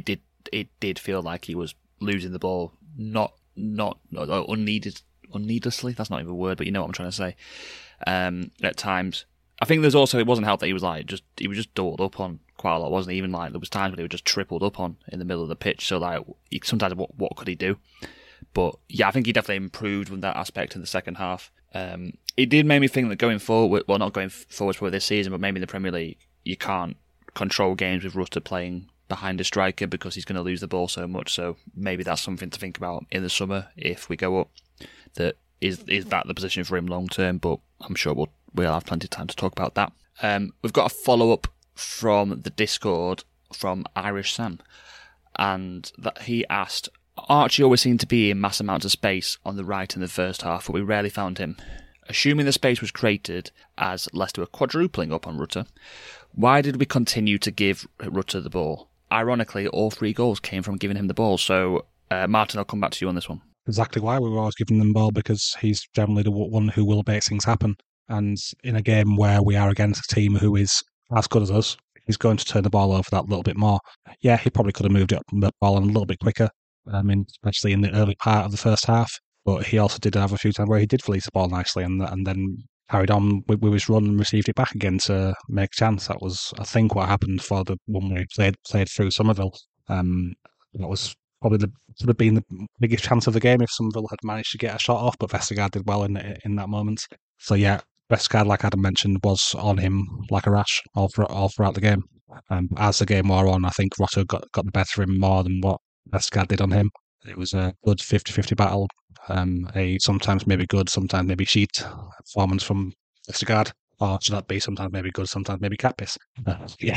Speaker 3: it did feel like he was losing the ball, not not, not unneeded, unneedlessly. That's not even a word, but you know what I'm trying to say. Um, at times, I think there's also it wasn't helped that he was like just he was just doubled up on quite a lot, wasn't he? Even like there was times when he was just tripled up on in the middle of the pitch. So like he, sometimes what what could he do? But yeah, I think he definitely improved with that aspect in the second half. Um, it did make me think that going forward, well, not going forward for this season, but maybe in the Premier League, you can't control games with Rutter playing behind a striker because he's going to lose the ball so much. So maybe that's something to think about in the summer if we go up. That is is that the position for him long term? But I'm sure we'll we'll have plenty of time to talk about that. Um, we've got a follow up from the Discord from Irish Sam, and that he asked, Archie always seemed to be in mass amounts of space on the right in the first half, but we rarely found him. Assuming the space was created as Leicester were quadrupling up on Rutter, why did we continue to give Rutter the ball? Ironically, all three goals came from giving him the ball. So, uh, Martin, I'll come back to you on this one.
Speaker 4: Exactly why we were always giving them the ball, because he's generally the one who will make things happen. And in a game where we are against a team who is as good as us, he's going to turn the ball over that little bit more. Yeah, he probably could have moved it up the ball on a little bit quicker. I mean, especially in the early part of the first half. But he also did have a few times where he did release the ball nicely and and then carried on with, with his run and received it back again to make a chance. That was, I think, what happened for the one where he played played through Somerville. Um, that was probably the should have been the biggest chance of the game if Somerville had managed to get a shot off, but Vestergaard did well in in that moment. So yeah, Vestergaard, like Adam mentioned, was on him like a rash all, for, all throughout the game. Um, as the game wore on, I think Rutter got, got the better of him more than what Vestergaard did on him. It was a good fifty-fifty battle. Um, a sometimes maybe good, sometimes maybe sheet performance from Vestergaard. Or should that be sometimes maybe good, sometimes maybe Capis? Uh, yeah.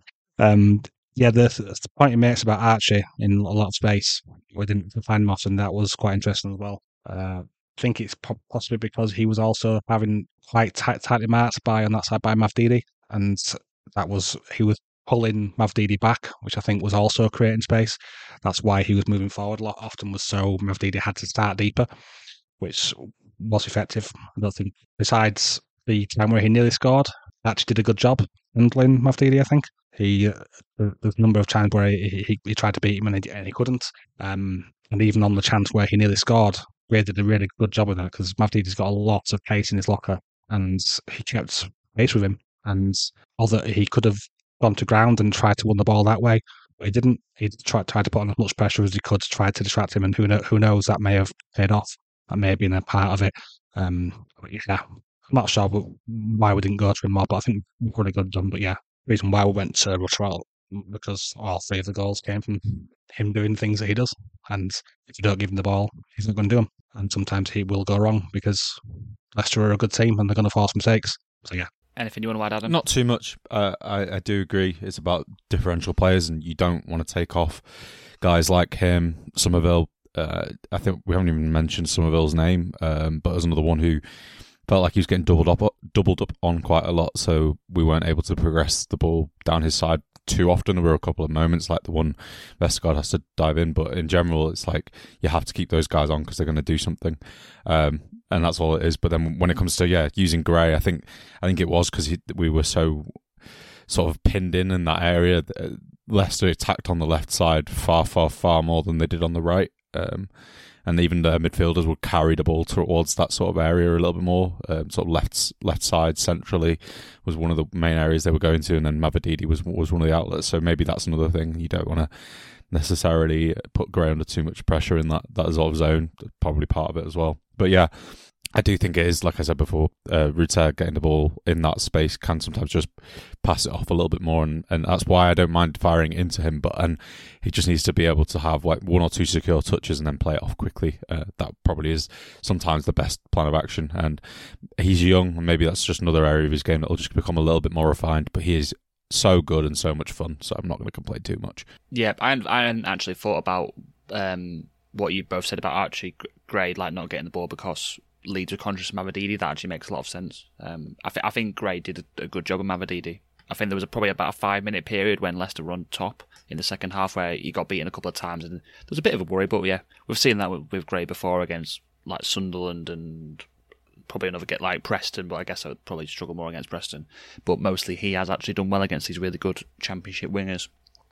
Speaker 4: Um, yeah, the, the point he makes about Archie in a lot of space, we didn't find Moss, and that was quite interesting as well. Uh, I think it's possibly because he was also having quite tight, tightly marked by on that side by Mavdidi, and that was he was pulling Mavdidi back, which I think was also creating space. That's why he was moving forward a lot often, was so Mavdidi had to start deeper, which was effective. I don't think, besides the time where he nearly scored, actually did a good job handling Mavdidi, I think. He, uh, there's a number of times where he, he, he tried to beat him and he, and he couldn't. Um, and even on the chance where he nearly scored, Gray did a really good job with that because Mavdidi's got a lot of pace in his locker and he kept pace with him. And although he could have gone to ground and tried to win the ball that way, but he didn't. He tried, tried to put on as much pressure as he could to try to distract him, and who, know, who knows, that may have paid off. That may have been a part of it. Um, but yeah, I'm not sure why we didn't go to him more, but I think we really good done. But yeah, the reason why we went to Rutter, because all three of the goals came from him doing the things that he does. And if you don't give him the ball, he's not going to do them. And sometimes he will go wrong because Leicester are a good team and they're going to force mistakes. So yeah.
Speaker 3: Anything you want to add, Adam?
Speaker 5: Not too much. Uh, I, I do agree. It's about differential players, and you don't want to take off guys like him. Somerville, uh, I think we haven't even mentioned Somerville's name, um, but there's another one who felt like he was getting doubled up, doubled up on quite a lot, so we weren't able to progress the ball down his side too often. There were a couple of moments like the one Vestergaard has to dive in, but in general, it's like you have to keep those guys on because they're going to do something. Um, And that's all it is. But then when it comes to yeah using Gray, I think I think it was because we were so sort of pinned in in that area. Leicester attacked on the left side far, far, far more than they did on the right, um, and even the midfielders would carry the ball towards that sort of area a little bit more. Um, sort of left left side centrally was one of the main areas they were going to, and then Mavdidi was was one of the outlets. So maybe that's another thing. You don't want to necessarily put Gray under too much pressure in that that sort of zone. Probably part of it as well. But yeah, I do think it is, like I said before, uh, Rutter getting the ball in that space can sometimes just pass it off a little bit more, and, and that's why I don't mind firing into him. But and he just needs to be able to have like one or two secure touches and then play it off quickly. Uh, that probably is sometimes the best plan of action. And he's young, and maybe that's just another area of his game that will just become a little bit more refined. But he is so good and so much fun, so I'm not going to complain too much.
Speaker 3: Yeah, I I hadn't actually thought about um, what you both said about Archie Gray, like not getting the ball because Leeds are conscious of Mavdidi. That actually makes a lot of sense. Um, I, th- I think Gray did a, a good job of Mavdidi. I think there was a, probably about a five minute period when Leicester were on top in the second half where he got beaten a couple of times, and there was a bit of a worry. But yeah, we've seen that with, with Gray before against like Sunderland and probably another get like Preston, but I guess I would probably struggle more against Preston. But mostly he has actually done well against these really good Championship wingers.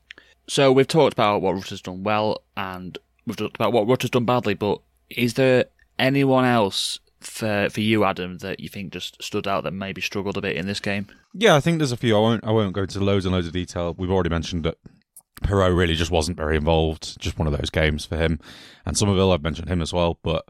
Speaker 3: So we've talked about what Rutter's done well, and we've talked about what Rutter's done badly, but is there anyone else for for you, Adam, that you think just stood out that maybe struggled a bit in this game?
Speaker 5: Yeah, I think there's a few. I won't I won't go into loads and loads of detail. We've already mentioned that Perrault really just wasn't very involved, just one of those games for him. And Somerville, I've mentioned him as well, but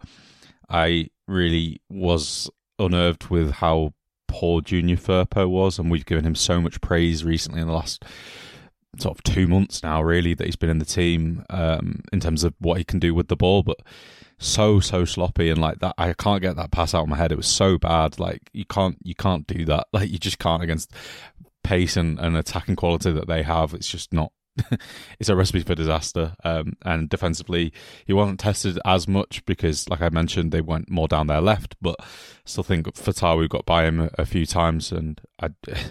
Speaker 5: I really was unnerved with how poor Junior Firpo was, and we've given him so much praise recently in the last sort of two months now, really, that he's been in the team um, in terms of what he can do with the ball, but so so sloppy, and like that, I can't get that pass out of my head. It was so bad. Like you can't you can't do that. Like you just can't against pace and, and attacking quality that they have. It's just not. It's a recipe for disaster. Um, and defensively, he wasn't tested as much because, like I mentioned, they went more down their left. But I still think Fatawu got by him a, a few times, and I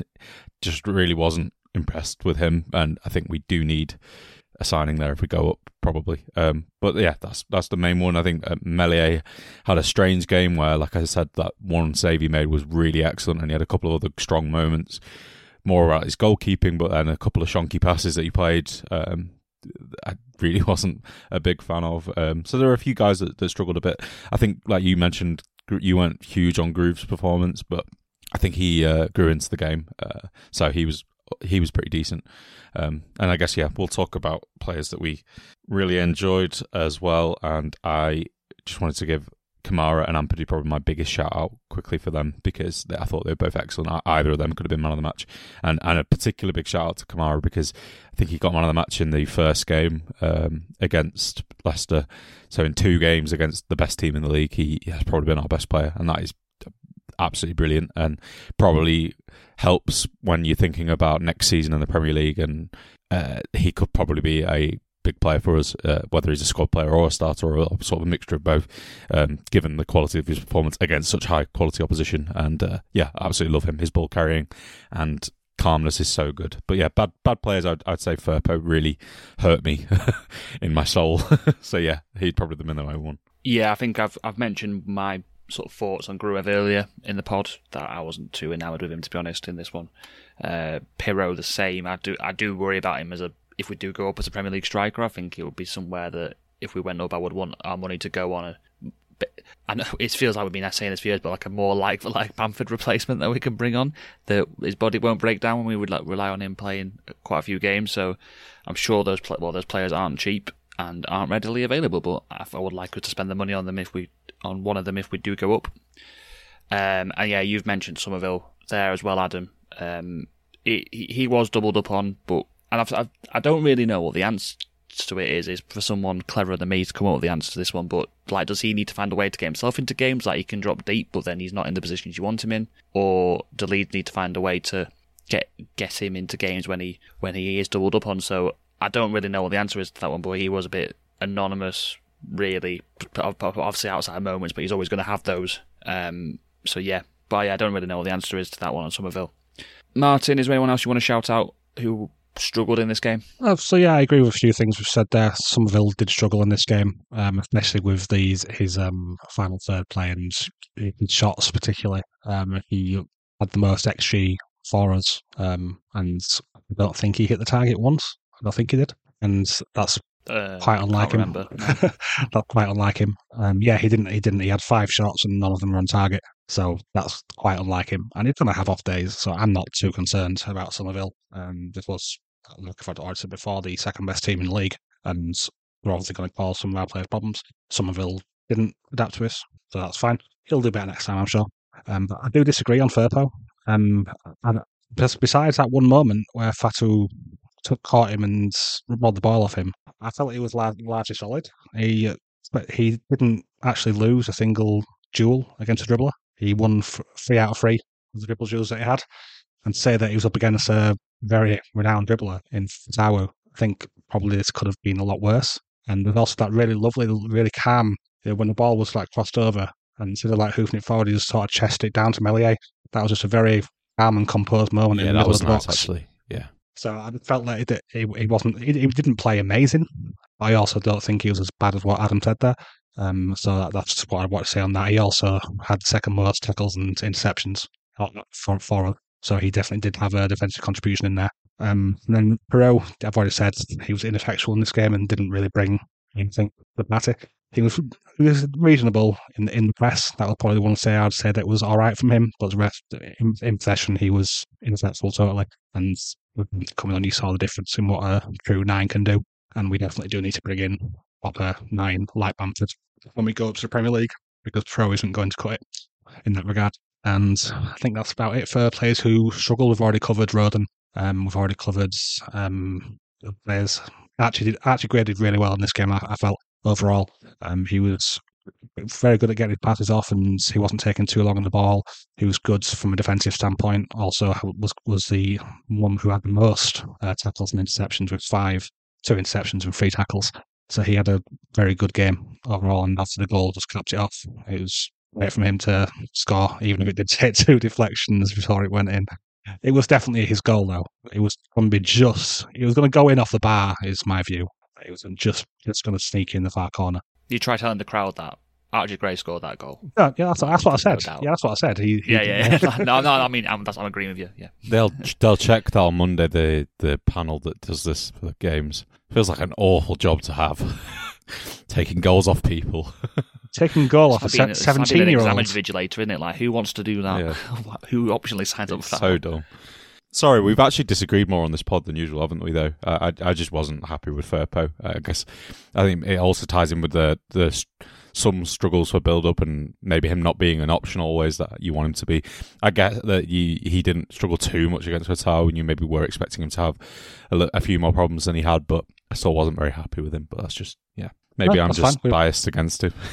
Speaker 5: just really wasn't impressed with him, and I think we do need a signing there if we go up, probably. Um, but yeah, that's that's the main one. I think uh, Meslier had a strange game where, like I said, that one save he made was really excellent, and he had a couple of other strong moments, more about his goalkeeping, but then a couple of shonky passes that he played, um, I really wasn't a big fan of. Um, so there are a few guys that, that struggled a bit. I think, like you mentioned, you weren't huge on Groove's performance, but I think he uh, grew into the game, uh, so he was he was pretty decent. Um, and I guess, yeah, we'll talk about players that we really enjoyed as well. And I just wanted to give Kamara and Ampadu probably my biggest shout out quickly for them, because they, I thought they were both excellent. Either of them could have been man of the match. And, and a particular big shout out to Kamara, because I think he got man of the match in the first game um, against Leicester. So in two games against the best team in the league, he has probably been our best player. And that is absolutely brilliant, and probably helps when you're thinking about next season in the Premier League, and uh, he could probably be a big player for us, uh, whether he's a squad player or a starter or a, sort of a mixture of both, um, given the quality of his performance against such high quality opposition. And uh, yeah, absolutely love him. His ball carrying and calmness is so good. But yeah, bad bad players, I'd, I'd say Firpo really hurt me in my soul. So yeah, he'd probably been the one.
Speaker 3: Yeah, I think I've I've mentioned my sort of thoughts on Gruev earlier in the pod, that I wasn't too enamoured with him, to be honest, in this one. Uh, Pirro the same. I do I do worry about him as a if we do go up as a Premier League striker. I think it would be somewhere that if we went up, I would want our money to go on a. I know it feels like we've been saying this for years, but like a more like for like Bamford replacement that we can bring on, that his body won't break down when we would like rely on him playing quite a few games. So I'm sure those well those players aren't cheap and aren't readily available, but I would like us to spend the money on them if we on one of them if we do go up. Um, and yeah, you've mentioned Somerville there as well, Adam. Um, he he was doubled up on, but and I've, I've, I don't really know what the answer to it is. Is for someone cleverer than me to come up with the answer to this one. But like, does he need to find a way to get himself into games? Like he can drop deep, but then he's not in the positions you want him in, or do Leeds need to find a way to get get him into games when he when he is doubled up on? So I don't really know what the answer is to that one, but he was a bit anonymous, really. Obviously outside moments, but he's always going to have those. Um, so yeah, but yeah, I don't really know what the answer is to that one on Somerville. Martin, is there anyone else you want to shout out who struggled in this game?
Speaker 4: Uh, so yeah, I agree with a few things we've said there. Somerville did struggle in this game, um, especially with these his um, final third play and his shots particularly. Um, he had the most X G for us, um, and I don't think he hit the target once. I don't think he did, and that's
Speaker 3: uh,
Speaker 4: quite unlike him.
Speaker 3: No.
Speaker 4: That's quite unlike him. Um, yeah, he didn't. He didn't. He had five shots and none of them were on target. So that's quite unlike him. And he's going to have off days. So I'm not too concerned about Somerville. Um, this was, like I've already said before, the second best team in the league, and we're obviously going to cause some of our players problems. Somerville didn't adapt to us, so that's fine. He'll do better next time, I'm sure. Um, but I do disagree on Firpo. Um, and besides that one moment where Fatu took, caught him and robbed the ball off him, I felt he was largely solid. He but he didn't actually lose a single duel against a dribbler. He won f- three out of three of the dribble duels that he had. And to say that he was up against a very renowned dribbler in Fatawu, I think probably this could have been a lot worse. And there's also that really lovely, really calm, you know, when the ball was like crossed over, and instead of like hoofing it forward, he just sort of chested it down to Meslier. That was just a very calm and composed moment
Speaker 5: yeah,
Speaker 4: in the middle
Speaker 5: of the
Speaker 4: box.
Speaker 5: Nice, actually. Yeah.
Speaker 4: So I felt like he, he, he wasn't, he, he didn't play amazing. I also don't think he was as bad as what Adam said there. Um, so that, that's what I want to say on that. He also had second most tackles and interceptions for, for us. So he definitely did have a defensive contribution in there. Um, and then Perot, I've already said he was ineffectual in this game and didn't really bring anything to the party. He was, he was reasonable in in the press. That was probably the one to say I'd say that was all right from him. But the rest, in, in possession, he was ineffectual totally. And coming on, you saw the difference in what a true nine can do. And we definitely do need to bring in proper nine like Bamford when we go up to the Premier League, because Pro isn't going to cut it in that regard. And I think that's about it for players who struggle. We've already covered Rodon. Um, we've already covered um, players. Archie did, Archie Gray did really well in this game, I, I felt, overall. Um, he was very good at getting his passes off, and he wasn't taking too long on the ball. He was good from a defensive standpoint. Also, was was the one who had the most uh, tackles and interceptions, with five, two interceptions and three tackles. So he had a very good game overall, and after the goal just capped it off. It was great from him to score, even if it did take two deflections before it went in. It was definitely his goal, though. It was going to be just... It was going to go in off the bar, is my view. It was just just going to sneak in the far corner.
Speaker 3: You try telling the crowd that Archie Gray scored that goal.
Speaker 4: Yeah, yeah, that's, that's what I said.
Speaker 3: No
Speaker 4: yeah, that's what I said. He, he
Speaker 3: yeah, yeah, yeah. no, no, I mean, I'm, that's, I'm agreeing with you. Yeah,
Speaker 5: they'll they'll check that on Monday. The the panel that does this for the games feels like an awful job to have, taking goals off people.
Speaker 4: Taking goal off a seventeen-year-old.
Speaker 3: Damage vigilator, isn't it? Like, who wants to do that? Yeah. Who optionally signs up for that?
Speaker 5: So dumb. Sorry, we've actually disagreed more on this pod than usual, haven't we, though? Uh, I I just wasn't happy with Firpo. Uh, I guess I think it also ties in with the, the some struggles for build-up and maybe him not being an option always that you want him to be. I get that you, he didn't struggle too much against Qatar, and you maybe were expecting him to have a, a few more problems than he had, but I still wasn't very happy with him. But that's just, yeah. Maybe no, I'm just fine. biased against him.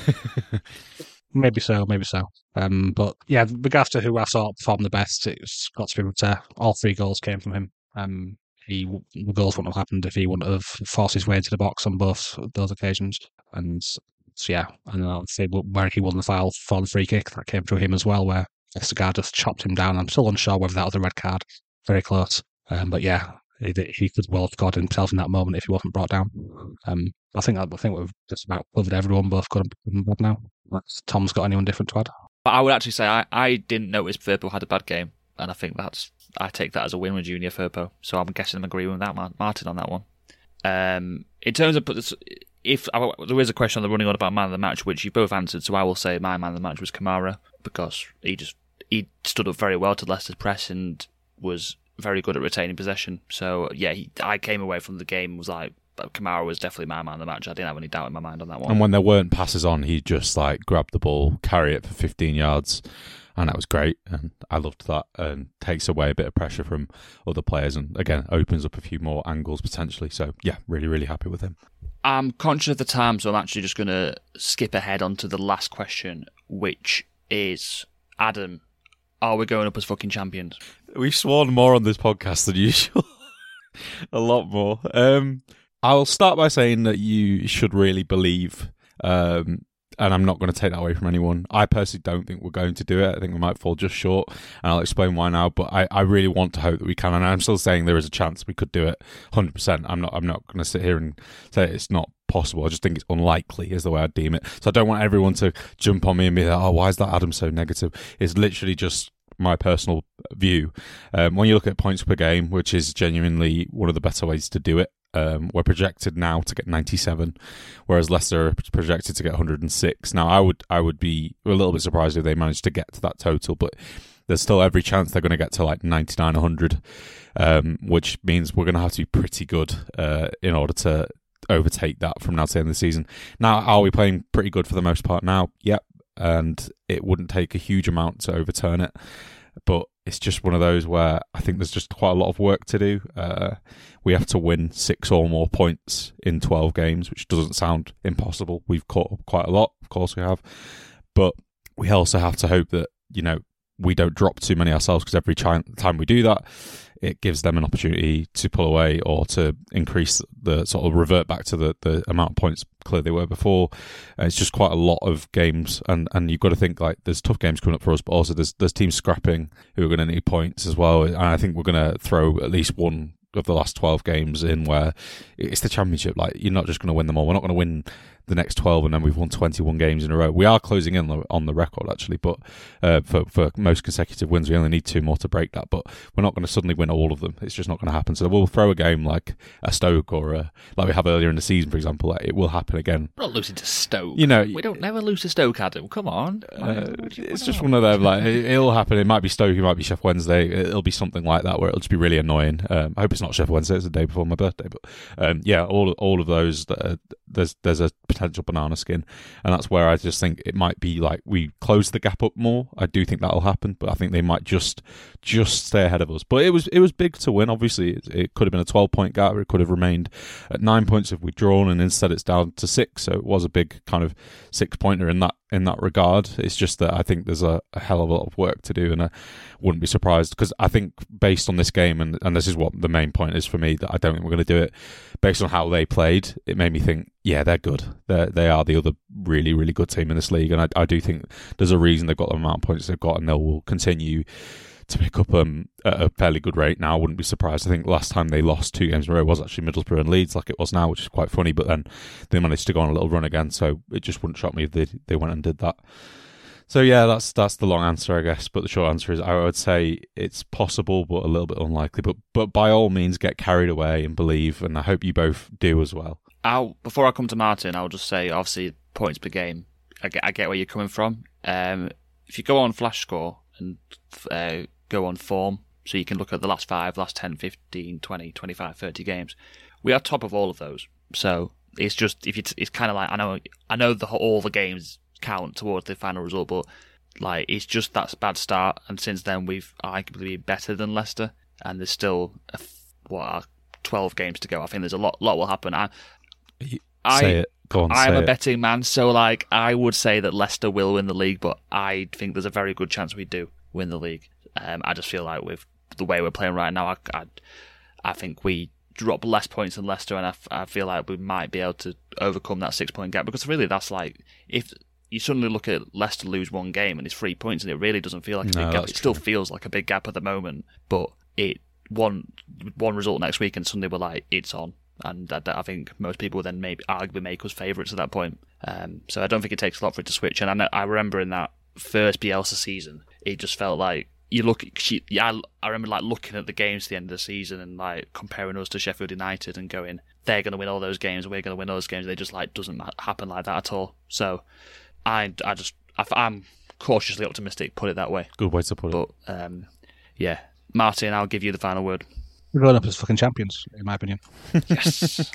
Speaker 4: Maybe so, maybe so. Um, but yeah, regards to who I saw perform the best, it's got to be Rutter. All three goals came from him. Um, he the goals wouldn't have happened if he wouldn't have forced his way into the box on both those occasions. And so yeah, and I'll say where he won the foul for the free kick, that came through him as well, where Vestergaard just chopped him down. I'm still unsure whether that was a red card. Very close. Um, but yeah, he, he could well have scored himself in that moment if he wasn't brought down. Um, I think I think we've just about covered everyone, both good and bad now. Tom's got anyone different to add?
Speaker 3: But I would actually say I, I didn't notice Firpo had a bad game, and I think that's I take that as a win with Junior Firpo. So I'm guessing I'm agreeing with that, Martin, on that one. Um, in terms of if I, there is a question on the running on about man of the match, which you both answered, so I will say my man of the match was Kamara, because he just he stood up very well to Leicester's press and was very good at retaining possession. So yeah, he, I came away from the game was like, Kamara was definitely my man of the match. I didn't have any doubt in my mind on that one.
Speaker 5: And when there weren't passes on, he just like grabbed the ball, carry it for fifteen yards, and that was great. And I loved that, and takes away a bit of pressure from other players, and again opens up a few more angles potentially. So yeah, really, really happy with him.
Speaker 3: I'm conscious of the time, so I'm actually just going to skip ahead onto the last question, which is, Adam, are we going up as fucking champions?
Speaker 5: We've sworn more on this podcast than usual. A lot more. Um, I'll start by saying that you should really believe, um, and I'm not going to take that away from anyone. I personally don't think we're going to do it. I think we might fall just short, and I'll explain why now. But I, I really want to hope that we can, and I'm still saying there is a chance we could do it one hundred percent. I'm not I'm not going to sit here and say it's not possible. I just think it's unlikely is the way I deem it. So I don't want everyone to jump on me and be like, oh, why is that Adam so negative? It's literally just my personal view. Um, when you look at points per game, which is genuinely one of the better ways to do it, Um, we're projected now to get ninety-seven, whereas Leicester are projected to get one hundred six. Now, I would I would be a little bit surprised if they managed to get to that total, but there's still every chance they're going to get to like ninety-nine, one hundred, um, which means we're going to have to be pretty good uh, in order to overtake that from now to the end of the season. Now, are we playing pretty good for the most part now? Yep, and it wouldn't take a huge amount to overturn it, but it's just one of those where I think there's just quite a lot of work to do. Uh, we have to win six or more points in twelve games, which doesn't sound impossible. We've caught up quite a lot, of course we have. But we also have to hope that, you know, we don't drop too many ourselves, because every time we do that, it gives them an opportunity to pull away or to increase the sort of revert back to the, the amount of points clear they were before. Uh, it's just quite a lot of games, and, and you've got to think like there's tough games coming up for us, but also there's there's teams scrapping who are going to need points as well. And I think we're going to throw at least one of the last twelve games in where it's the championship. Like, you're not just going to win them all. We're not going to win the next twelve, and then we've won twenty-one games in a row. We are closing in on the record, actually, but uh, for, for most consecutive wins, we only need two more to break that, but we're not going to suddenly win all of them. It's just not going to happen. So we'll throw a game like a Stoke or a, like we have earlier in the season, for example. Like it will happen again.
Speaker 3: We're not losing to Stoke.
Speaker 5: You know,
Speaker 3: we don't never lose to Stoke, Adam. Come on.
Speaker 5: Uh, it's just one of them. Like it, it'll happen. It might be Stoke. It might be Sheffield Wednesday. It'll be something like that where it'll just be really annoying. Um, I hope it's not Sheffield Wednesday. It's the day before my birthday, but um, yeah, all all of those. Uh, there's there's a potential banana skin, and that's where I just think it might be like we close the gap up more. I do think that'll happen, but I think they might just just stay ahead of us. But it was it was big to win. Obviously, it, it could have been a twelve point gap. It could have remained at nine points if we'd drawn, and instead it's down to six. So it was a big kind of six pointer in that in that regard. It's just that I think there's a, a hell of a lot of work to do, and I wouldn't be surprised because I think based on this game, and, and this is what the main point is for me, that I don't think we're going to do it based on how they played. It made me think, yeah, they're good. They they are the other really really good team in this league, and I, I do think there's a reason they've got the amount of points they've got, and they will continue to pick up um, at a fairly good rate now. I wouldn't be surprised. I think last time they lost two games in a row was actually Middlesbrough and Leeds, like it was now, which is quite funny, but then they managed to go on a little run again, so it just wouldn't shock me if they, they went and did that. So yeah, that's that's the long answer, I guess, but the short answer is I would say it's possible, but a little bit unlikely. But but by all means, get carried away and believe, and I hope you both do as well.
Speaker 3: I'll, before I come to Martin, I'll just say, obviously, points per game, I get, I get where you're coming from. Um, if you go on Flash Score and uh, go on form, so you can look at the last five, last ten, fifteen, twenty, twenty-five, thirty games, we are top of all of those. So it's just, if you t- it's kind of like, I know I know the, all the games count towards the final result, but like it's just that bad start, and since then we've arguably been better than Leicester, and there's still, a, what, are twelve games to go. I think there's a lot lot will happen. I, I,
Speaker 5: say it. Go on,
Speaker 3: I'm
Speaker 5: say
Speaker 3: a
Speaker 5: it.
Speaker 3: betting man, so like I would say that Leicester will win the league, but I think there's a very good chance we do win the league. Um, I just feel like with the way we're playing right now, I, I, I think we drop less points than Leicester, and I, I feel like we might be able to overcome that six point gap, because really that's like, if you suddenly look at Leicester lose one game and it's three points, and it really doesn't feel like a
Speaker 5: No,
Speaker 3: big gap. It
Speaker 5: that's
Speaker 3: still
Speaker 5: true.
Speaker 3: feels like a big gap at the moment, but it one one result next week and suddenly we're like, it's on. And I, I think most people would then maybe arguably make us favourites at that point. Um, so I don't think it takes a lot for it to switch. And I, know, I remember in that first Bielsa season, it just felt like you look. She, yeah, I, I remember like looking at the games at the end of the season and like comparing us to Sheffield United and going, they're going to win all those games, we're going to win those games. They just like doesn't happen like that at all. So I, I just, I, I'm cautiously optimistic. Put it that way.
Speaker 5: Good way to put it.
Speaker 3: But um, yeah, Martin, I'll give you the final word.
Speaker 4: We're going up as fucking champions, in my opinion.
Speaker 3: Yes.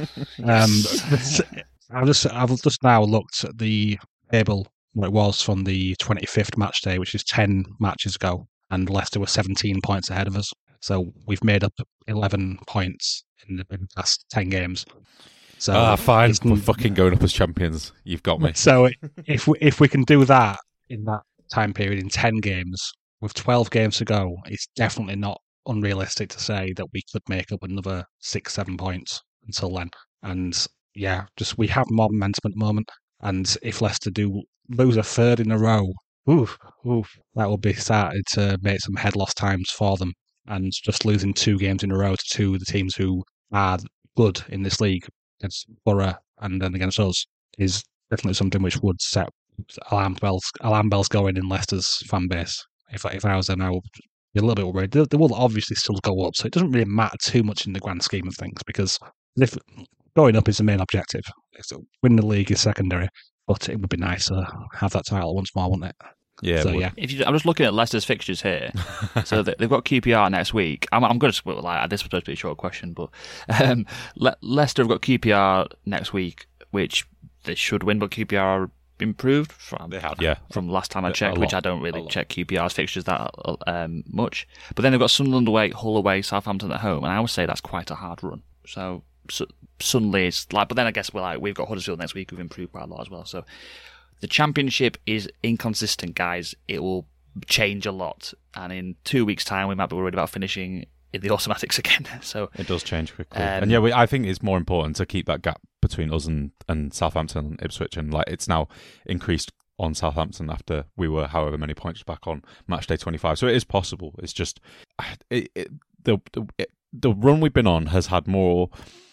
Speaker 4: Um, I've just I've just now looked at the table what it was from the twenty-fifth match day, which is ten matches ago, and Leicester were seventeen points ahead of us. So we've made up eleven points in the, in the past ten games. So
Speaker 5: ah, fine.
Speaker 4: it's-
Speaker 5: We're fucking going up as champions. You've got me.
Speaker 4: So if we, if we can do that in that time period in ten games with twelve games to go, it's definitely not unrealistic to say that we could make up another six, seven points until then. And yeah, just we have more momentum at the moment. And if Leicester do lose a third in a row, oof, oof, that will be started to make some head loss times for them. And just losing two games in a row to two of the teams who are good in this league, against Borough and then against us, is definitely something which would set alarm bells alarm bells going in Leicester's fan base. If if I was there now, I would be a little bit worried. They, they will obviously still go up, so it doesn't really matter too much in the grand scheme of things, because if going up is the main objective, so winning the league is secondary. But it would be nice to have that title once more, wouldn't it?
Speaker 5: Yeah,
Speaker 4: So
Speaker 5: it would.
Speaker 4: yeah,
Speaker 3: If you, I'm just looking at Leicester's fixtures here. So they- they've got Q P R next week. I'm, I'm going to well, like this was supposed to be a short question, but um, Le- Leicester have got Q P R next week, which they should win, but Q P R are improved from
Speaker 5: They have, yeah.
Speaker 3: from last time I
Speaker 5: A
Speaker 3: checked,
Speaker 5: lot,
Speaker 3: which I don't
Speaker 5: a
Speaker 3: really
Speaker 5: lot.
Speaker 3: check Q P R's fixtures that um, much. But then they've got Sunderland away, Hull away, Southampton at home, and I would say that's quite a hard run. So, so suddenly it's like, but then I guess we're like we've got Huddersfield next week, who've improved quite a lot as well. So the Championship is inconsistent, guys. It will change a lot, and in two weeks' time, we might be worried about finishing in the automatics again. So
Speaker 5: It does change quickly.
Speaker 3: Um,
Speaker 5: and yeah, we, I think it's more important to keep that gap between us and, and Southampton and Ipswich. And like it's now increased on Southampton after we were however many points back on match day twenty-five. So it is possible. It's just it, it, the, the, it, the run we've been on has had more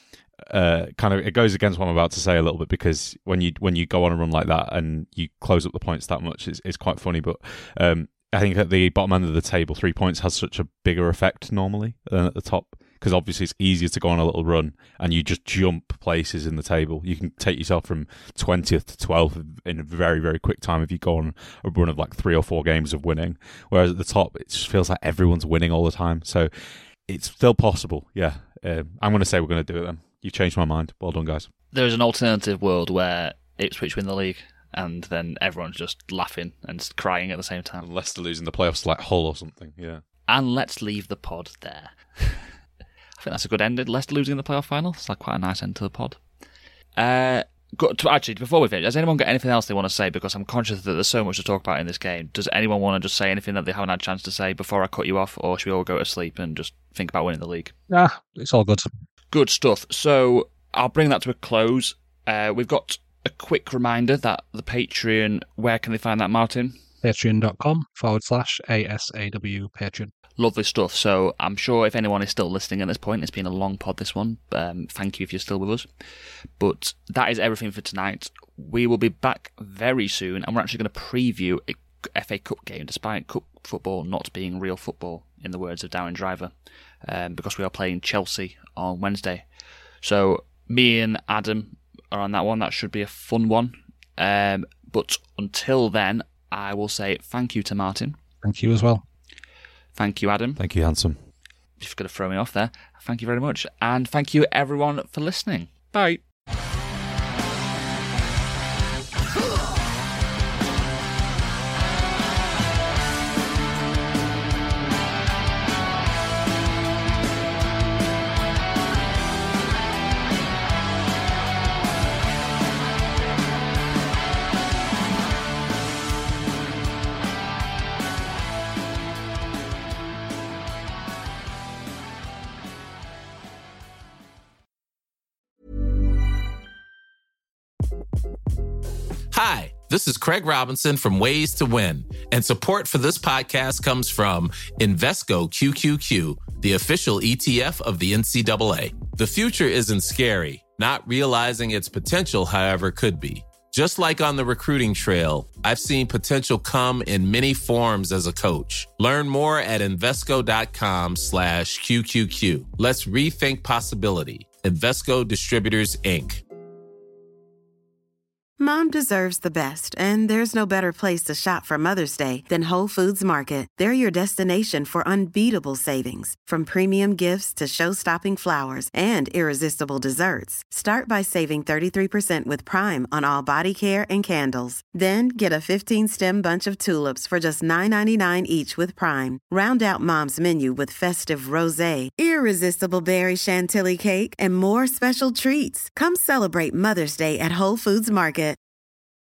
Speaker 5: uh, kind of it goes against what I'm about to say a little bit, because when you when you go on a run like that and you close up the points that much, it's, it's quite funny. But um, I think at the bottom end of the table, three points has such a bigger effect normally than at the top, because obviously it's easier to go on a little run and you just jump places in the table. You can take yourself from twentieth to twelfth in a very, very quick time if you go on a run of like three or four games of winning. Whereas at the top, it just feels like everyone's winning all the time. So it's still possible, yeah. Um, I'm going to say we're going to do it then. You've changed my mind. Well done, guys.
Speaker 3: There's an alternative world where Ipswich win the league and then everyone's just laughing and crying at the same time.
Speaker 5: Unless they're losing the playoffs like Hull or something, yeah.
Speaker 3: And let's leave the pod there. I think that's a good end. Leicester losing in the playoff final. It's like quite a nice end to the pod. Uh, go, to, actually, before we finish, has anyone got anything else they want to say? Because I'm conscious that there's so much to talk about in this game. Does anyone want to just say anything that they haven't had a chance to say before I cut you off? Or should we all go to sleep and just think about winning the league?
Speaker 4: Yeah, it's all good.
Speaker 3: Good stuff. So I'll bring that to a close. Uh, we've got a quick reminder that the Patreon, where can they find that, Martin?
Speaker 4: Patreon.com forward slash ASAW Patreon.
Speaker 3: Lovely stuff. So I'm sure if anyone is still listening at this point, it's been a long pod, this one. Um, thank you if you're still with us. But that is everything for tonight. We will be back very soon, and we're actually going to preview a F A Cup game, despite cup football not being real football, in the words of Darren Driver, um, because we are playing Chelsea on Wednesday. So me and Adam are on that one. That should be a fun one. Um, but until then, I will say thank you to Martin.
Speaker 4: Thank you as well.
Speaker 3: Thank you, Adam.
Speaker 5: Thank you, handsome.
Speaker 3: You've got to throw me off there. Thank you very much. And thank you, everyone, for listening. Bye.
Speaker 7: Hi, this is Craig Robinson from Ways to Win, and support for this podcast comes from Invesco Q Q Q, the official E T F of the N C double A. The future isn't scary. Not realizing its potential, however, could be. Just like on the recruiting trail, I've seen potential come in many forms as a coach. Learn more at Invesco.com slash QQQ. Let's rethink possibility. Invesco Distributors, Incorporated.
Speaker 8: Mom deserves the best, and there's no better place to shop for Mother's Day than Whole Foods Market. They're your destination for unbeatable savings, from premium gifts to show-stopping flowers and irresistible desserts. Start by saving thirty-three percent with Prime on all body care and candles. Then get a fifteen-stem bunch of tulips for just nine ninety-nine each with Prime. Round out Mom's menu with festive rosé, irresistible berry chantilly cake, and more special treats. Come celebrate Mother's Day at Whole Foods Market.